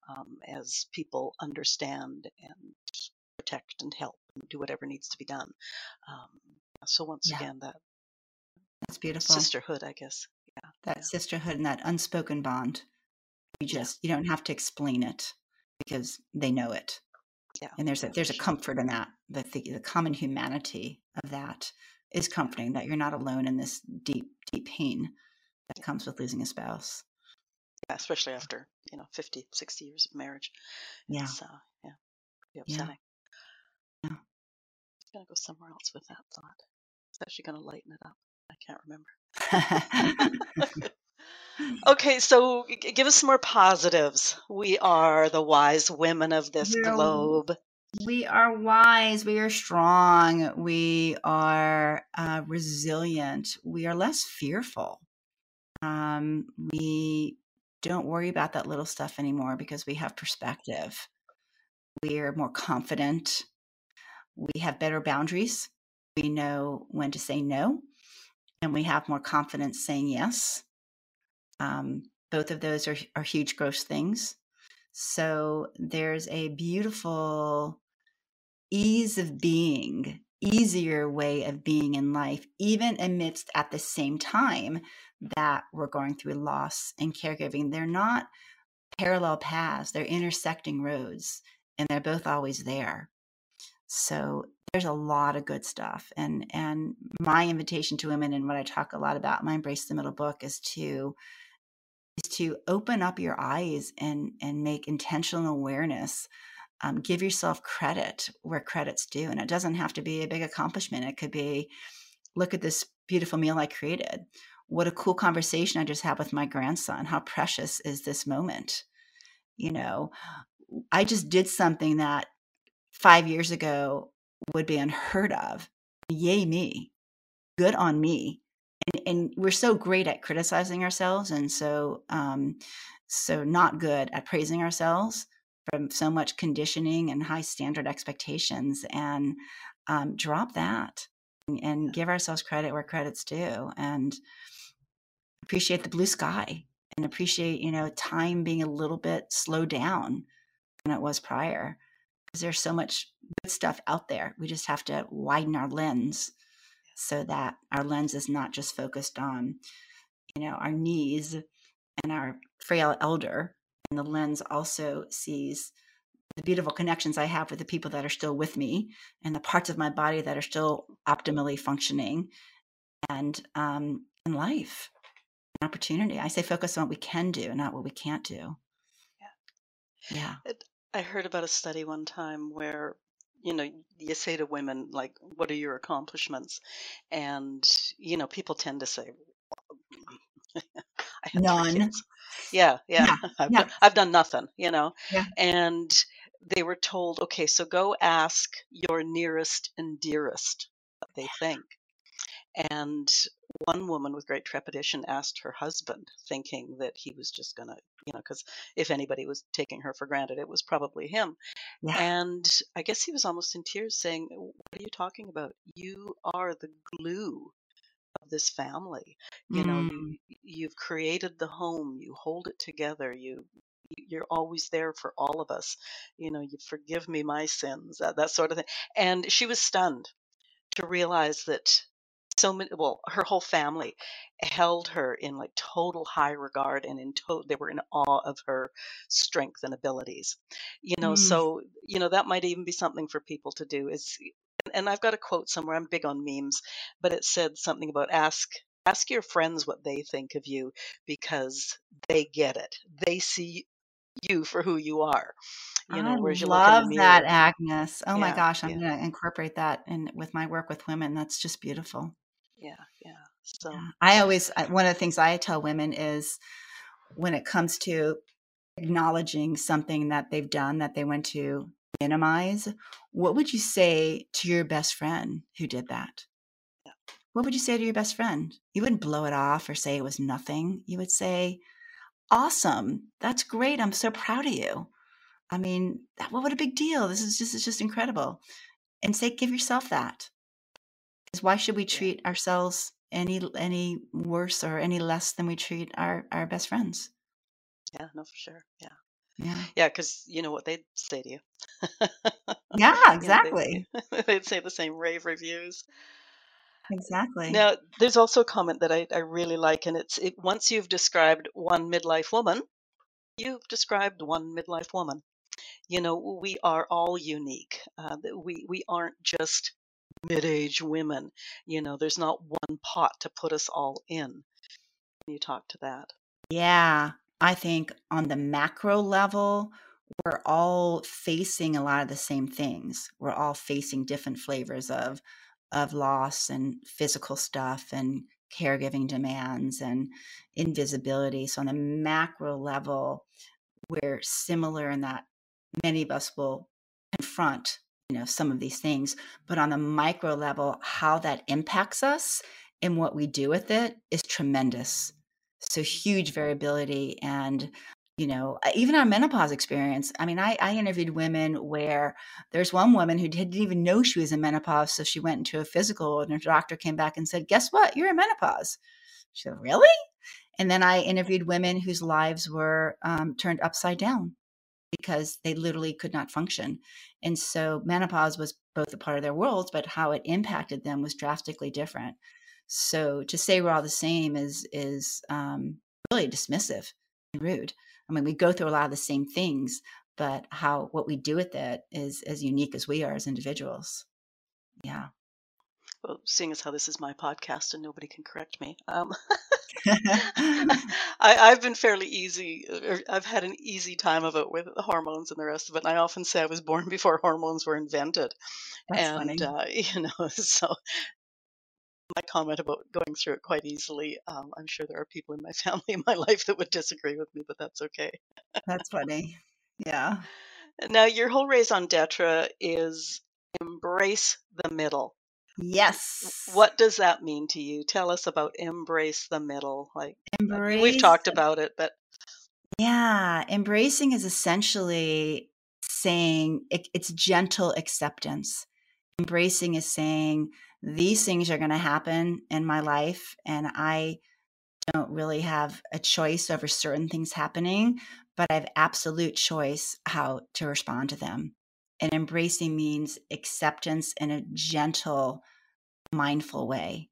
as people understand and protect and help and do whatever needs to be done. um, so once Yeah. again, that That's beautiful. sisterhood, I guess. Yeah. That Yeah. sisterhood and that unspoken bond. Yeah. You don't have to explain it because they know it. Yeah. And Yeah, there's for a sure. comfort in that. The common humanity of that is comforting, that you're not alone in this deep, deep pain that comes with losing a spouse. Yeah, especially after 50, 60 years of marriage. Yeah. It's yeah, pretty Yeah. upsetting. Yeah. I'm gonna go somewhere else with that thought. It's actually gonna lighten it up. I can't remember. Okay, so give us some more positives. We are the wise women of this We're globe. we are wise. We are strong. We are resilient. We are less fearful. We don't worry about that little stuff anymore because we have perspective. We are more confident. We have better boundaries. We know when to say no, and we have more confidence saying yes. Both of those are huge growth things. So there's a beautiful ease of being, easier way of being in life, even amidst at the same time that we're going through loss and caregiving. They're not parallel paths, they're intersecting roads, and they're both always there. So there's a lot of good stuff. And my invitation to women, and what I talk a lot about in my Embrace the Middle book, is to open up your eyes and make intentional awareness. Give yourself credit where credit's due. And it doesn't have to be a big accomplishment. It could be, look at this beautiful meal I created. What a cool conversation I just had with my grandson. How precious is this moment? You know, I just did something that 5 years ago would be unheard of. Yay me. Good on me. And we're so great at criticizing ourselves, and so not good at praising ourselves from so much conditioning and high standard expectations. And drop that and give ourselves credit where credit's due, and appreciate the blue sky, and appreciate, time being a little bit slowed down than it was prior, because there's so much good stuff out there. We just have to widen our lens so that our lens is not just focused on, our knees and our frail elder. And the lens also sees the beautiful connections I have with the people that are still with me, and the parts of my body that are still optimally functioning, and in life, an opportunity. I say focus on what we can do, not what we can't do. Yeah. I heard about a study one time where, you say to women, like, what are your accomplishments? And, people tend to say, I had 3 None. kids. Yeah, yeah. Yeah. Yeah. I've done nothing, Yeah. and they were told, okay, so go ask your nearest and dearest what they think. And one woman with great trepidation asked her husband, thinking that he was just going to, because if anybody was taking her for granted, it was probably him. Yeah. And I guess he was almost in tears saying, what are you talking about? You are the glue of this family. Mm. You've created the home, you hold it together, you're always there for all of us. You forgive me my sins, that sort of thing. And she was stunned to realize that so many, well, her whole family held her in like total high regard, and they were in awe of her strength and abilities. Mm. So that might even be something for people to do. And I've got a quote somewhere. I'm big on memes, but it said something about ask your friends what they think of you, because they get it. They see you for who you are. I Whereas you look in the love that, mirror. Agnes. Oh my Yeah, gosh, I'm yeah, going to incorporate that in with my work with women. That's just beautiful. yeah, yeah. So Yeah. One of the things I tell women is, when it comes to acknowledging something that they've done that they want to minimize, what would you say to your best friend who did that? yeah, What would you say to your best friend? You wouldn't blow it off or say it was nothing. You would say, awesome. That's great. I'm so proud of you. I mean, what a big deal. This is just incredible. And say, give yourself that. Because why should we yeah, treat ourselves any worse or any less than we treat our best friends? yeah. No, for sure. Yeah. Yeah. Yeah, because you know what they'd say to you. Yeah, They'd exactly. say they'd say the same rave reviews. Exactly. Now, there's also a comment that I really like, and once you've described one midlife woman, you've described one midlife woman. We are all unique. We aren't just mid-age women. There's not one pot to put us all in. Can you talk to that? Yeah. I think on the macro level, we're all facing a lot of the same things. We're all facing different flavors of loss and physical stuff and caregiving demands and invisibility. So on the macro level, we're similar in that many of us will confront, some of these things. But on the micro level, how that impacts us and what we do with it is tremendous. So huge variability. And even our menopause experience. I mean, I interviewed women where there's one woman who didn't even know she was in menopause. So she went into a physical, and her doctor came back and said, guess what? You're in menopause. She said, really? And then I interviewed women whose lives were turned upside down because they literally could not function. And so menopause was both a part of their worlds, but how it impacted them was drastically different. So to say we're all the same is really dismissive and rude. I mean, we go through a lot of the same things, but what we do with it is as unique as we are as individuals. Yeah. Well, seeing as how this is my podcast and nobody can correct me, I've been fairly easy. I've had an easy time of it with the hormones and the rest of it. And I often say I was born before hormones were invented, That's and funny. so my comment about going through it quite easily. I'm sure there are people in my family, in my life, that would disagree with me, but that's okay. That's funny. Yeah. Now, your whole raison d'etre is embrace the middle. Yes. What does that mean to you? Tell us about embrace the middle. Like, I mean, we've Embrace. talked about it, but Yeah. Embracing is essentially saying it's gentle acceptance. Embracing is saying these things are going to happen in my life, and I don't really have a choice over certain things happening, but I have absolute choice how to respond to them. And embracing means acceptance in a gentle, mindful way.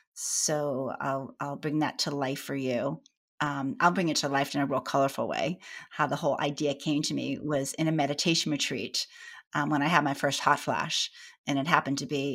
So I'll bring that to life for you. I'll bring it to life in a real colorful way. How the whole idea came to me was in a meditation retreat when I had my first hot flash, and it happened to be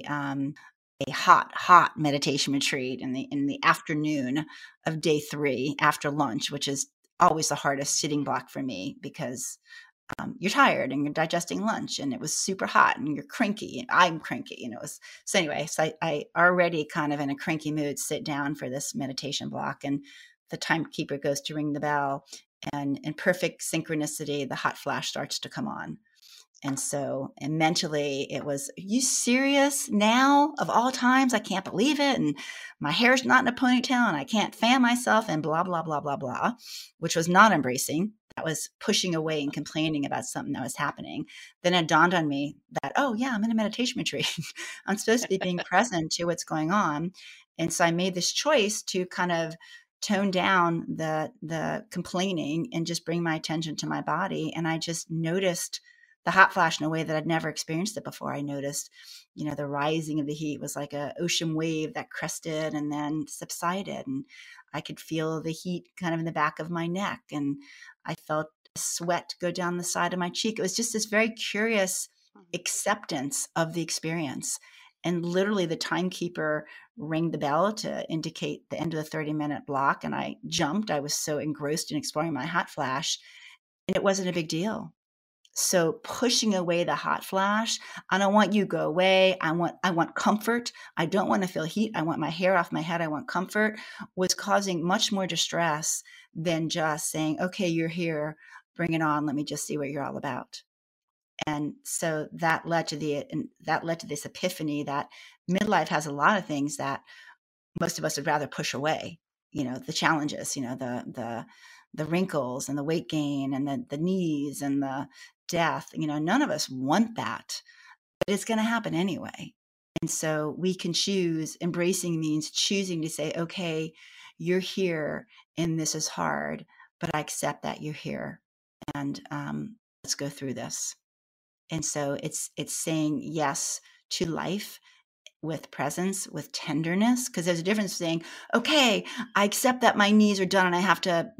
a hot meditation retreat in the afternoon of day 3 after lunch, which is always the hardest sitting block for me because you're tired and you're digesting lunch and it was super hot and you're cranky and I'm cranky and it was so anyway, so I already kind of in a cranky mood sit down for this meditation block, and the timekeeper goes to ring the bell, and in perfect synchronicity the hot flash starts to come on. And so, and mentally, it was, are you serious now? Of all times, I can't believe it. And my hair's not in a ponytail and I can't fan myself and blah, blah, blah, blah, blah, which was not embracing. That was pushing away and complaining about something that was happening. Then it dawned on me that, oh, yeah, I'm in a meditation retreat. I'm supposed to be being present to what's going on. And so I made this choice to kind of tone down the complaining and just bring my attention to my body. And I just noticed the hot flash in a way that I'd never experienced it before. I noticed, the rising of the heat was like a ocean wave that crested and then subsided. And I could feel the heat kind of in the back of my neck. And I felt sweat go down the side of my cheek. It was just this very curious acceptance of the experience. And literally the timekeeper rang the bell to indicate the end of the 30-minute block. And I jumped. I was so engrossed in exploring my hot flash. And it wasn't a big deal. So pushing away the hot flash, I don't want you to go away. I want comfort. I don't want to feel heat. I want my hair off my head. I want comfort, was causing much more distress than just saying, okay, you're here, bring it on. Let me just see what you're all about. And so that led to this epiphany that midlife has a lot of things that most of us would rather push away. The challenges, the wrinkles and the weight gain and the knees and the death. None of us want that, but it's going to happen anyway. And so we can choose. Embracing means choosing to say, okay, you're here and this is hard, but I accept that you're here, and let's go through this. And so it's saying yes to life with presence, with tenderness, because there's a difference saying, okay, I accept that my knees are done and I have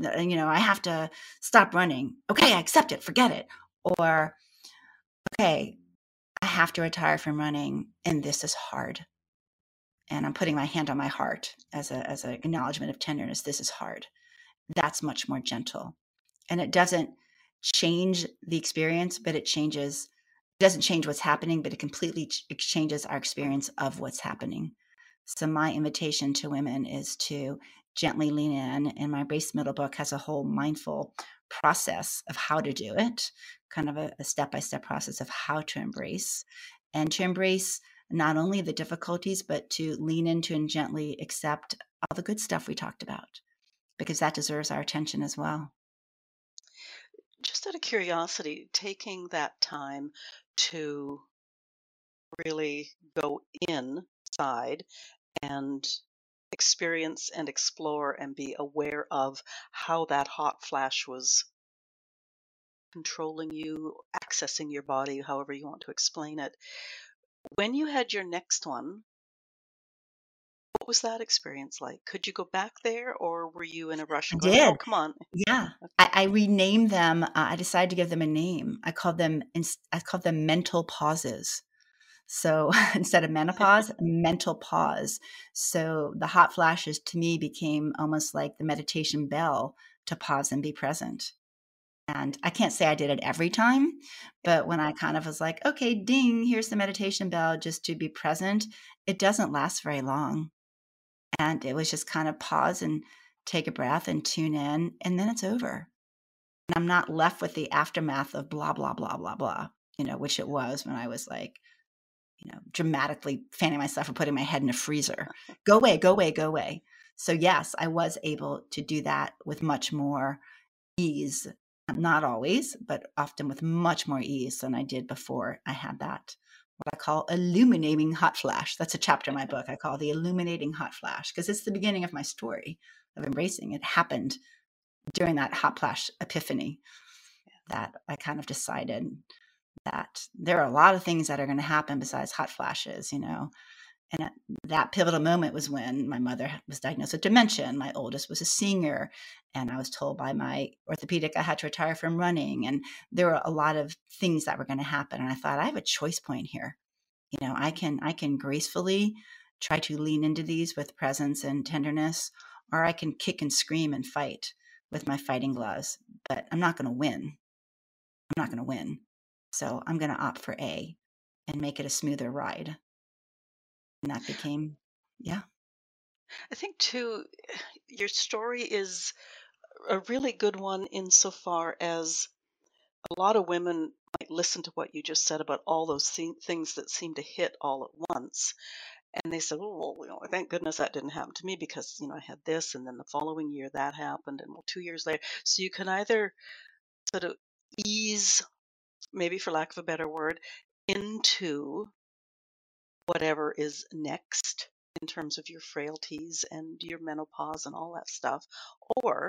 to stop running. Okay, I accept it, forget it. Or, okay, I have to retire from running and this is hard. And I'm putting my hand on my heart as an acknowledgement of tenderness. This is hard. That's much more gentle. And it doesn't change the experience, but it doesn't change what's happening, but it completely changes our experience of what's happening. So my invitation to women is to gently lean in. And my Embrace the Middle book has a whole mindful process of how to do it, kind of a step-by-step process of how to embrace, and to embrace not only the difficulties, but to lean into and gently accept all the good stuff we talked about, because that deserves our attention as well. just out of curiosity, taking that time to really go inside and experience and explore and be aware of how that hot flash was controlling you, accessing your body, however you want to explain it. When you had your next one, what was that experience like? Could you go back there, or were you in a rush I and going, "Oh, did. come on"? Yeah. I renamed them. I decided to give them a name. I called them mental pauses. So instead of menopause, mental pause. So the hot flashes to me became almost like the meditation bell to pause and be present. And I can't say I did it every time, but when I kind of was like, okay, ding, here's the meditation bell just to be present, it doesn't last very long. And it was just kind of pause and take a breath and tune in, and then it's over. And I'm not left with the aftermath of blah, blah, blah, blah, blah, which it was when I was like, dramatically fanning myself or putting my head in a freezer. Go away, go away, go away. So yes, I was able to do that with much more ease. Not always, but often with much more ease than I did before I had that, what I call illuminating hot flash. That's a chapter in my book I call the illuminating hot flash, because it's the beginning of my story of embracing. It happened during that hot flash epiphany that I kind of decided that there are a lot of things that are going to happen besides hot flashes, And that pivotal moment was when my mother was diagnosed with dementia, and my oldest was a senior, and I was told by my orthopedic I had to retire from running, and there were a lot of things that were going to happen. And I thought, I have a choice point here. I can gracefully try to lean into these with presence and tenderness, or I can kick and scream and fight with my fighting gloves. But I'm not going to win. I'm not going to win. So I'm going to opt for A and make it a smoother ride. And that became, yeah. I think too, your story is a really good one insofar as a lot of women might listen to what you just said about all those things that seem to hit all at once. And they said, oh, well, thank goodness that didn't happen to me because, I had this. And then the following year that happened. And well, 2 years later. So you can either sort of ease, maybe for lack of a better word, into whatever is next in terms of your frailties and your menopause and all that stuff. Or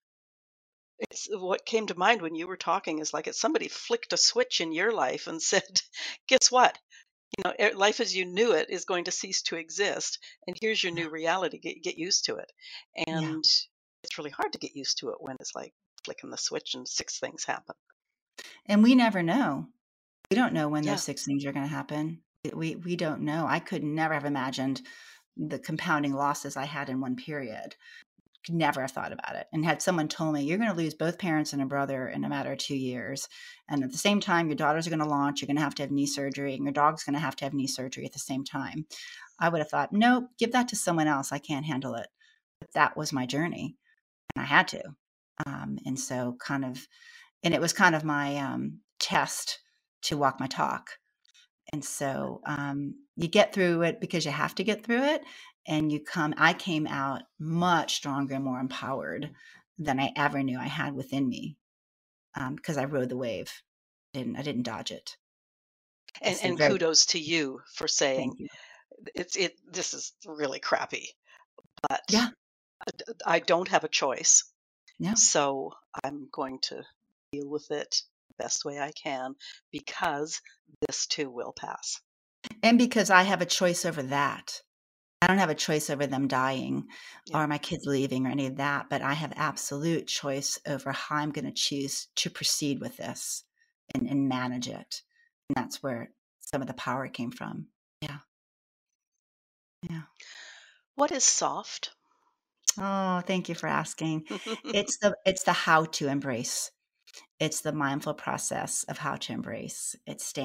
it's what came to mind when you were talking is like it's somebody flicked a switch in your life and said, guess what? Life as you knew it is going to cease to exist. And here's your Yeah. new reality. Get used to it. Yeah. And it's really hard to get used to it when it's like flicking the switch and six things happen. And we never know. We don't know when Yeah. those 6 things are going to happen. We don't know. I could never have imagined the compounding losses I had in one period. Could never have thought about it. And had someone told me, you're going to lose both parents and a brother in a matter of 2 years. And at the same time, your daughters are going to launch, you're going to have knee surgery, and your dog's going to have knee surgery at the same time. I would have thought, nope, give that to someone else. I can't handle it. But that was my journey, and I had to. And so and it was kind of my test to walk my talk. And so you get through it because you have to get through it. And I came out much stronger and more empowered than I ever knew I had within me, because I rode the wave. I didn't dodge it. And kudos to you for saying Thank you. this is really crappy, but Yeah. I don't have a choice. Yeah. So I'm going to deal with it the best way I can because this too will pass. And because I have a choice over that. I don't have a choice over them dying Yeah. or my kids leaving or any of that, but I have absolute choice over how I'm going to choose to proceed with this and manage it. And that's where some of the power came from. Yeah. Yeah. What is soft? Oh, thank you for asking. It's the how to embrace. It's the mindful process of how to embrace. It's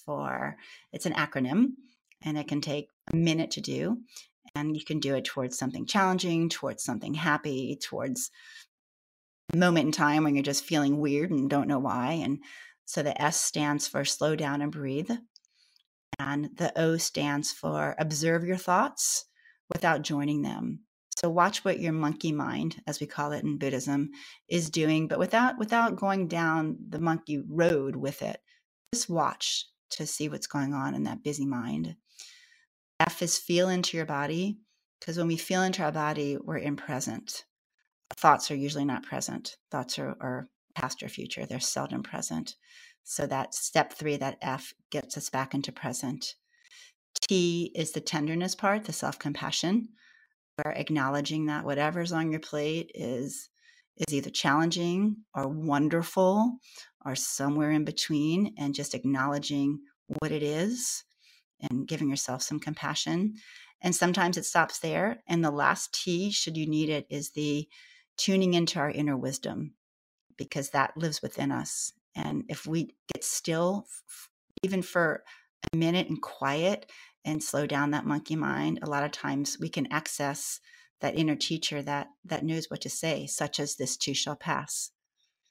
an acronym, and it can take a minute to do. And you can do it towards something challenging, towards something happy, towards a moment in time when you're just feeling weird and don't know why. And so the S stands for slow down and breathe. And the O stands for observe your thoughts without joining them. So watch what your monkey mind, as we call it in Buddhism, is doing, but without going down the monkey road with it. Just watch to see what's going on in that busy mind. F is feel into your body, because when we feel into our body, we're in present. Thoughts are usually not present. Thoughts are past or future. They're seldom present. So that step 3, that F, gets us back into present. T is the tenderness part, the self-compassion, where acknowledging that whatever's on your plate is either challenging or wonderful or somewhere in between, and just acknowledging what it is and giving yourself some compassion. And sometimes it stops there. And the last T, should you need it, is the tuning into our inner wisdom, because that lives within us. And if we get still, even for a minute, and quiet and slow down that monkey mind, a lot of times we can access that inner teacher that knows what to say, such as this too shall pass.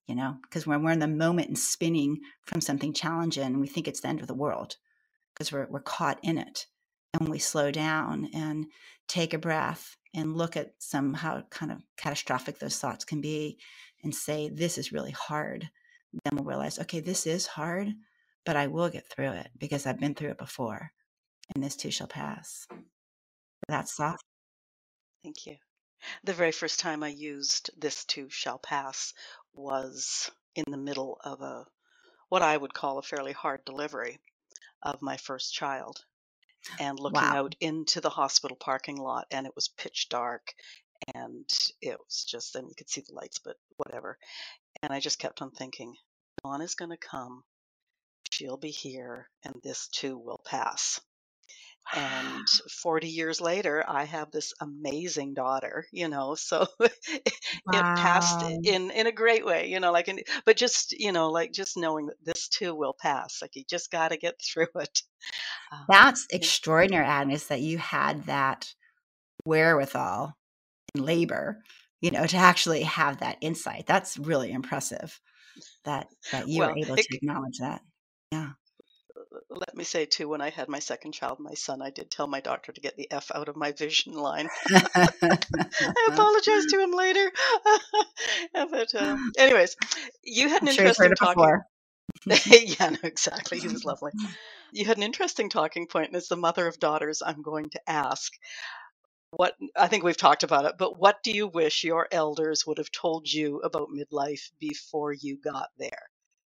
because when we're in the moment and spinning from something challenging, we think it's the end of the world because we're caught in it. And when we slow down and take a breath and look at how kind of catastrophic those thoughts can be and say, this is really hard, then we'll realize, okay, this is hard, but I will get through it because I've been through it before, and this too shall pass. That's soft. Thank you. The very first time I used "this too shall pass" was in the middle of what I would call a fairly hard delivery of my first child, and looking Wow. out into the hospital parking lot, and it was pitch dark, and it was just, and you could see the lights, but whatever. And I just kept on thinking, Dawn is going to come, she'll be here, and this too will pass. And 40 years later, I have this amazing daughter, so it passed Wow. in a great way, but just, like just knowing that this too will pass. Like you just got to get through it. That's And extraordinary, Agnes, that you had that wherewithal in labor, to actually have that insight. That's really impressive that you were well, able to acknowledge that. Yeah. let me say too, when I had my second child, my son, I did tell my doctor to get the F out of my vision line. I apologized to him later. But anyways, you had I'm an sure he's heard interesting it talking. before. Yeah, no, exactly. He was lovely. You had an interesting talking point, and as the mother of daughters, I'm going to ask what I think we've talked about it, but what do you wish your elders would have told you about midlife before you got there?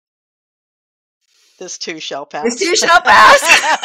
This too shall This pass. too shall pass.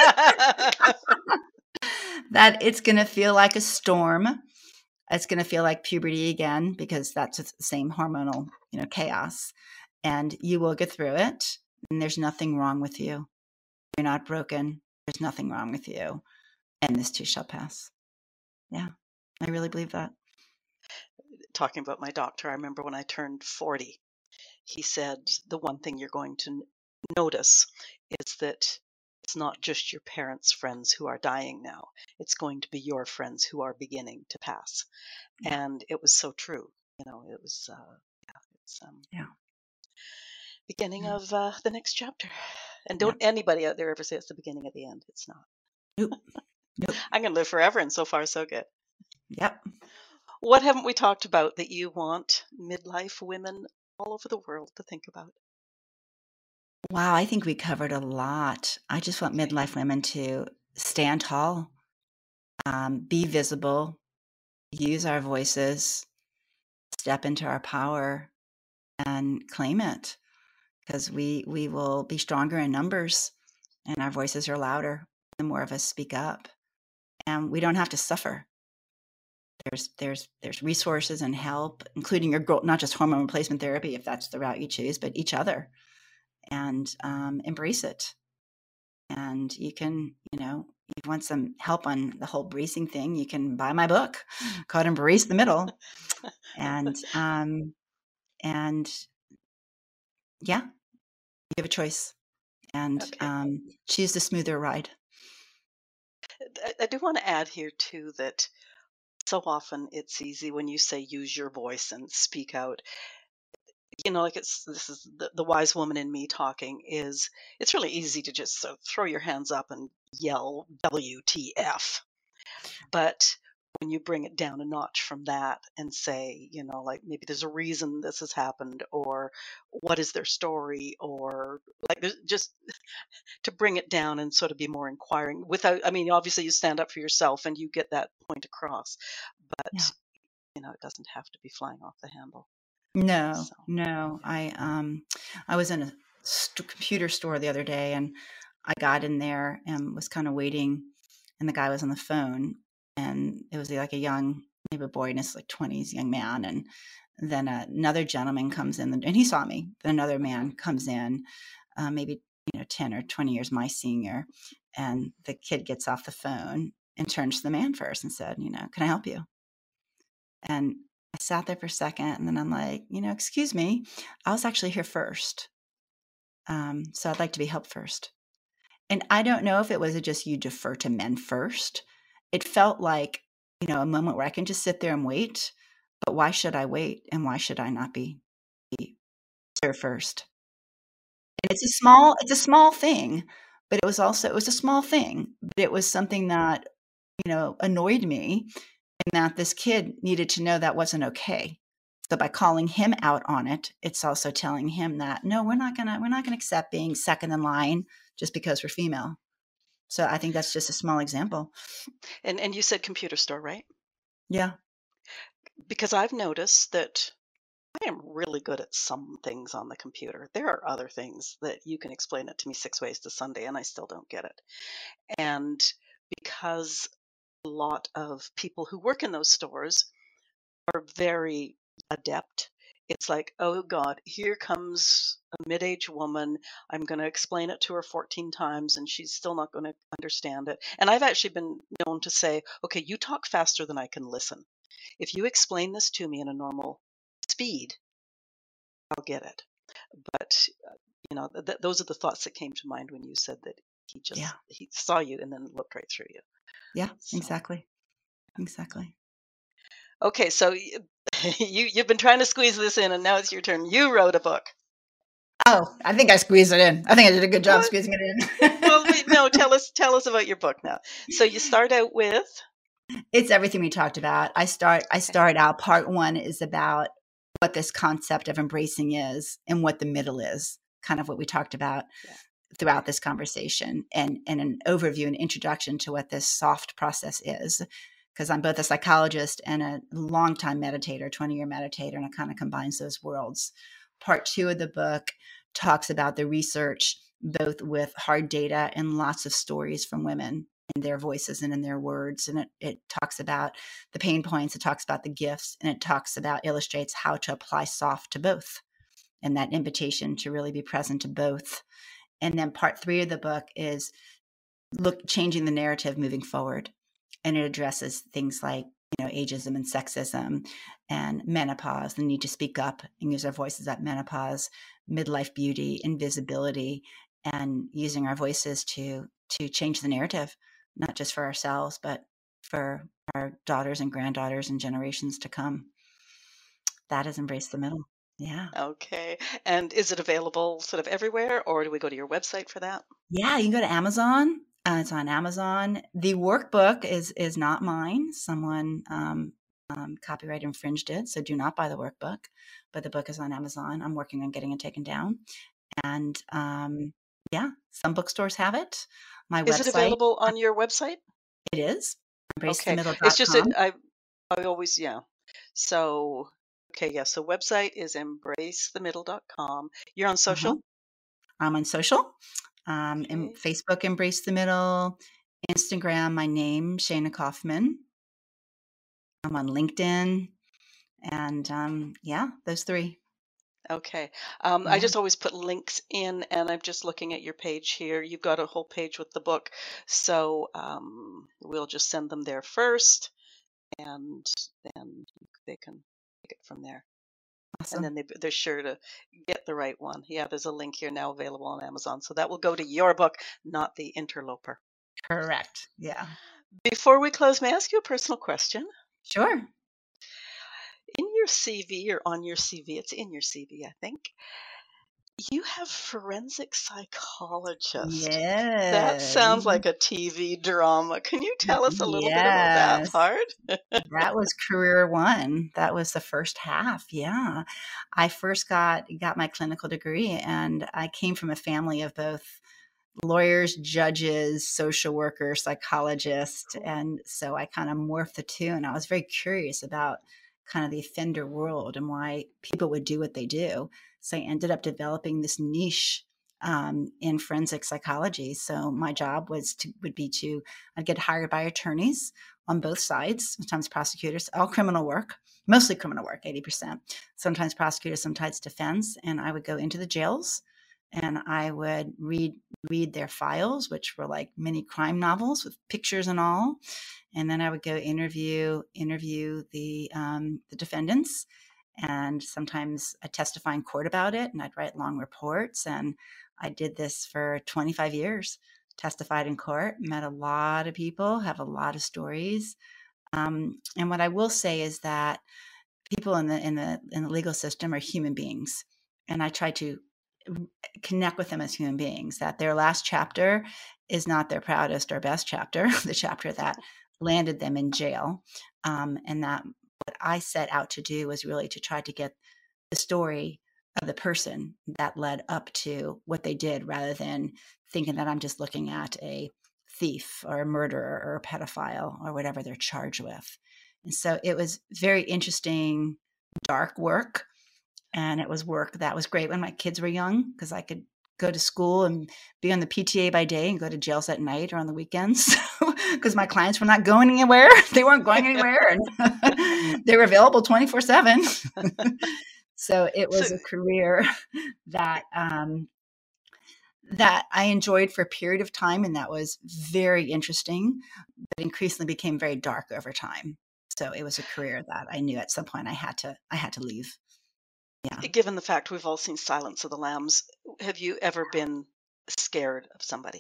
That it's going to feel like a storm. It's going to feel like puberty again because that's the same hormonal, chaos. And you will get through it. And there's nothing wrong with you. You're not broken. There's nothing wrong with you. And this too shall pass. Yeah, I really believe that. Talking about my doctor, I remember when I turned 40, he said the one thing you're going to notice is that it's not just your parents' friends who are dying now. It's going to be your friends who are beginning to pass. Yeah. And it was so true. It was, it's Yeah. beginning Yeah. of the next chapter. And Yeah. don't anybody out there ever say it's the beginning of the end. It's not. Nope. Nope. I'm going to live forever, and so far, so good. Yep. What haven't we talked about that you want midlife women all over the world to think about? Wow, I think we covered a lot. I just want Okay. midlife women to stand tall, be visible, use our voices, step into our power, and claim it because we will be stronger in numbers, and our voices are louder the more of us speak up, and we don't have to suffer. There's resources and help, including not just hormone replacement therapy if that's the route you choose, but each other, and embrace it. And you can, if you want some help on the whole bracing thing, you can buy my book called Embrace the Middle. And yeah, you have a choice, and Okay. choose the smoother ride. I do want to add here too that so often it's easy when you say use your voice and speak out. Like this is the wise woman in me talking, is it's really easy to just sort of throw your hands up and yell WTF. But when you bring it down a notch from that and say, like maybe there's a reason this has happened, or what is their story, or like there's just to bring it down and sort of be more inquiring without, I mean, obviously you stand up for yourself and you get that point across, Yeah. but it doesn't have to be flying off the handle. No, So, no. I was in a computer store the other day, and I got in there and was kind of waiting, and the guy was on the phone, and it was like a young, maybe a boy in his like 20s, young man, and then another gentleman comes in, and he saw me. Another man comes in, maybe 10 or 20 years my senior, and the kid gets off the phone and turns to the man first and said, can I help you? And I sat there for a second, and then I'm like, excuse me, I was actually here first. So I'd like to be helped first. And I don't know if it was just you defer to men first. It felt like, a moment where I can just sit there and wait. But why should I wait? And why should I not be serve first. And it's a small thing, but it was a small thing, but it was something that, annoyed me, and that this kid needed to know that wasn't okay. So by calling him out on it, it's also telling him that, no, we're not gonna accept being second in line just because we're female. So I think that's just a small example. And you said computer store, right? Yeah. Because I've noticed that I am really good at some things on the computer. There are other things that you can explain it to me 6 ways to Sunday and I still don't get it. And because a lot of people who work in those stores are very adept, it's like, oh God, here comes a mid-aged woman. I'm going to explain it to her 14 times and she's still not going to understand it. And I've actually been known to say, okay, you talk faster than I can listen. If you explain this to me in a normal speed, I'll get it. But those are the thoughts that came to mind when you said that Yeah. he saw you and then looked right through you. Yeah, So, exactly. Exactly. okay, so you've been trying to squeeze this in, and now it's your turn. You wrote a book. Oh, I think I squeezed it in. I think I did a good job What? squeezing it Well, in. no. Tell us about your book now. So you start out with. It's everything we talked about. I Okay. start out, part one is about what this concept of embracing is and what the middle is, kind of what we talked about Yeah. throughout this conversation, and an overview and introduction to what this soft process is. Because I'm both a psychologist and a longtime meditator, 20-year meditator, and it kind of combines those worlds. Part two of the book talks about the research, both with hard data and lots of stories from women in their voices and in their words. And it talks about the pain points, it talks about the gifts, and it illustrates how to apply soft to both, and that invitation to really be present to both. And then part three of the book is changing the narrative moving forward. And it addresses things like, ageism and sexism and menopause, the need to speak up and use our voices at menopause, midlife beauty, invisibility, and using our voices to change the narrative, not just for ourselves, but for our daughters and granddaughters and generations to come. That is Embrace the Middle. Yeah. Okay. And is it available sort of everywhere, or do we go to your website for that? Yeah, you can go to Amazon. It's on Amazon. The workbook is not mine. Someone copyright infringed it, so do not buy the workbook. But the book is on Amazon. I'm working on getting it taken down. And yeah, some bookstores have it. My Is it website, available on your website? it is Okay. It's just that embracethemiddle.com. I always, yeah. So, okay, yeah. So website is embracethemiddle.com. You're on Uh-huh. social? I'm on social. Okay. Facebook, Embrace the Middle. Instagram, my name, Shana Kaufman. I'm on LinkedIn. And yeah, those three. Okay. I Yeah. just always put links in, and I'm just looking at your page here. You've got a whole page with the book. So we'll just send them there first, and then they can take it from there. And then Awesome. they're sure to get the right one. Yeah, there's a link here now available on Amazon. So that will go to your book, not the interloper. Correct. Yeah. Before we close, may I ask you a personal question? Sure. In your CV or on your CV, it's in your CV, I think. You have forensic psychologist. That Yes. sounds like a TV drama. Can you tell us a little bit about that Yes. part? That was career one. That was the first half. Yeah. I first got my clinical degree, and I came from a family of both lawyers, judges, social workers, psychologists. Cool. And so I kind of morphed the two, and I was very curious about kind of the offender world and why people would do what they do. So I ended up developing this niche in forensic psychology. So my job would be to I'd get hired by attorneys on both sides, sometimes prosecutors, all criminal work, mostly criminal work, 80%, sometimes prosecutors, sometimes defense. And I would go into the jails and I would read their files, which were like mini crime novels with pictures and all. And then I would go interview the defendants, and sometimes I testify in court about it, and I'd write long reports. And I did this for 25 years, testified in court, met a lot of people, have a lot of stories. And what I will say is that people in the legal system are human beings, and I try to connect with them as human beings, that their last chapter is not their proudest or best chapter, the chapter that landed them in jail. And that what I set out to do was really to try to get the story of the person that led up to what they did, rather than thinking that I'm just looking at a thief or a murderer or a pedophile or whatever they're charged with. And so it was very interesting, dark work. And it was work that was great when my kids were young, because I could go to school and be on the PTA by day and go to jails at night or on the weekends, because my clients were not going anywhere. They weren't going anywhere, and they were available 24/7. So it was a career that that I enjoyed for a period of time, and that was very interesting, but increasingly became very dark over time. So it was a career that I knew at some point I had to leave. Yeah. Given the fact we've all seen Silence of the Lambs, have you ever been scared of somebody?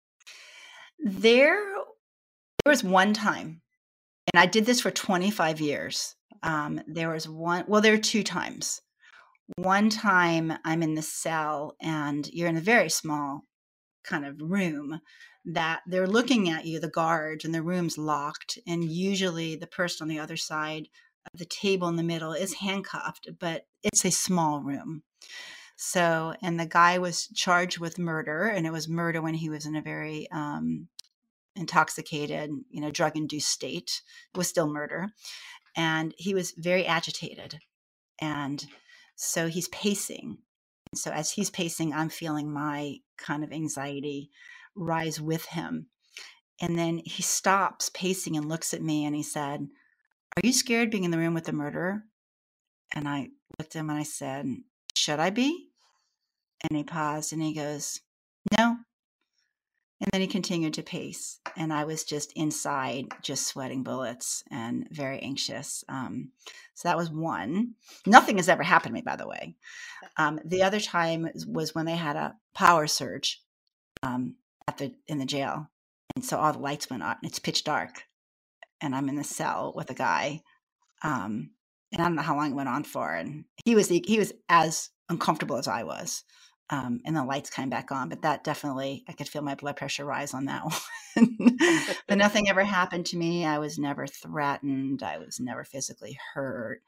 There was one time, and I did this for 25 years. There are two times. One time I'm in the cell, and you're in a very small kind of room that they're looking at you, the guards, and the room's locked. And usually the person on the other side of the table in the middle is handcuffed, but it's a small room. So, and the guy was charged with murder, and it was murder when he was in a very intoxicated, drug-induced state. It was still murder. And he was very agitated. And so he's pacing. And so as he's pacing, I'm feeling my kind of anxiety rise with him. And then he stops pacing and looks at me, and he said, "Are you scared being in the room with the murderer?" And I looked at him and I said, "Should I be?" And he paused and he goes, "No." And then he continued to pace, and I was just inside, just sweating bullets and very anxious. So that was one. Nothing has ever happened to me, by the way. The other time was when they had a power surge in the jail, and so all the lights went out, and it's pitch dark, and I'm in the cell with a guy, and I don't know how long it went on for, and he was as uncomfortable as I was. And the lights came back on, but that definitely, I could feel my blood pressure rise on that one. But nothing ever happened to me. I was never threatened. I was never physically hurt.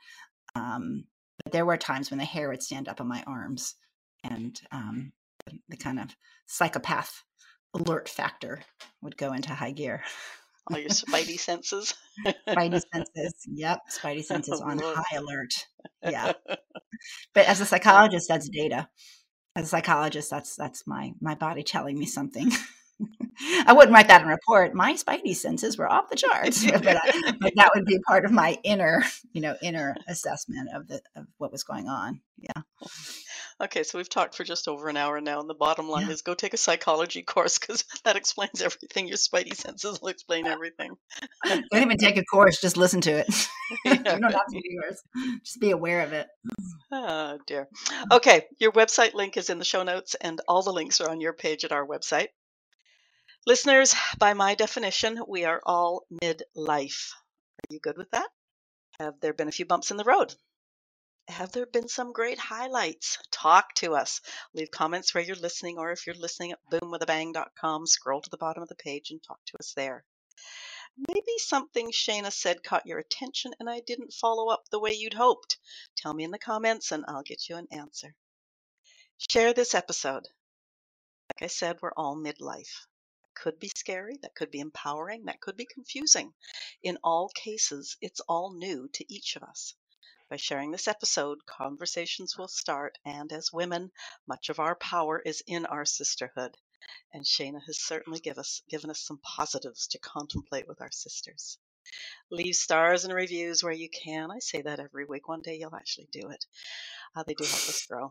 But there were times when the hair would stand up on my arms, and the kind of psychopath alert factor would go into high gear. All your spidey senses. Spidey senses. Yep. Spidey senses on high alert. Yeah. But as a psychologist, that's data. As a psychologist, that's my body telling me something. I wouldn't write that in a report. My spidey senses were off the charts, but that would be part of my inner assessment of what was going on. Yeah. Okay, so we've talked for just over an hour now, and the bottom line is go take a psychology course, because that explains everything. Your spidey senses will explain everything. Don't even take a course; just listen to it. You don't have to do yours. Just be aware of it. Oh dear. Okay, your website link is in the show notes, and all the links are on your page at our website. Listeners, by my definition, we are all midlife. Are you good with that? Have there been a few bumps in the road? Have there been some great highlights? Talk to us. Leave comments where you're listening, or if you're listening at boomwithabang.com, scroll to the bottom of the page and talk to us there. Maybe something Shana said caught your attention and I didn't follow up the way you'd hoped. Tell me in the comments and I'll get you an answer. Share this episode. Like I said, we're all midlife. That could be scary, that could be empowering, that could be confusing. In all cases, it's all new to each of us. By sharing this episode, conversations will start, and as women, much of our power is in our sisterhood. And Shana has certainly given us some positives to contemplate with our sisters. Leave stars and reviews where you can. I say that every week. One day you'll actually do it. They do help us grow.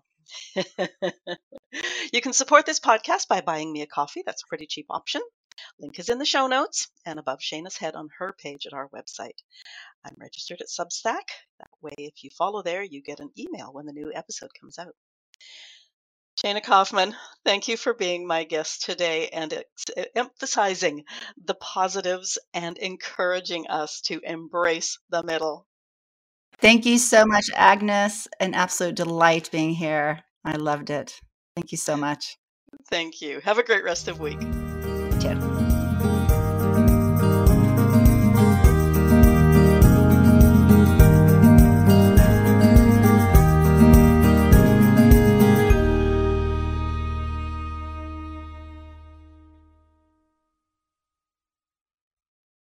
You can support this podcast by buying me a coffee. That's a pretty cheap option. Link is in the show notes and above Shana's head on her page at our website. I'm registered at Substack. That way, if you follow there, you get an email when the new episode comes out. Shana Kaufman, thank you for being my guest today and emphasizing the positives and encouraging us to embrace the middle. Thank you so much, Agnes. An absolute delight being here. I loved it. Thank you so much. Thank you. Have a great rest of the week.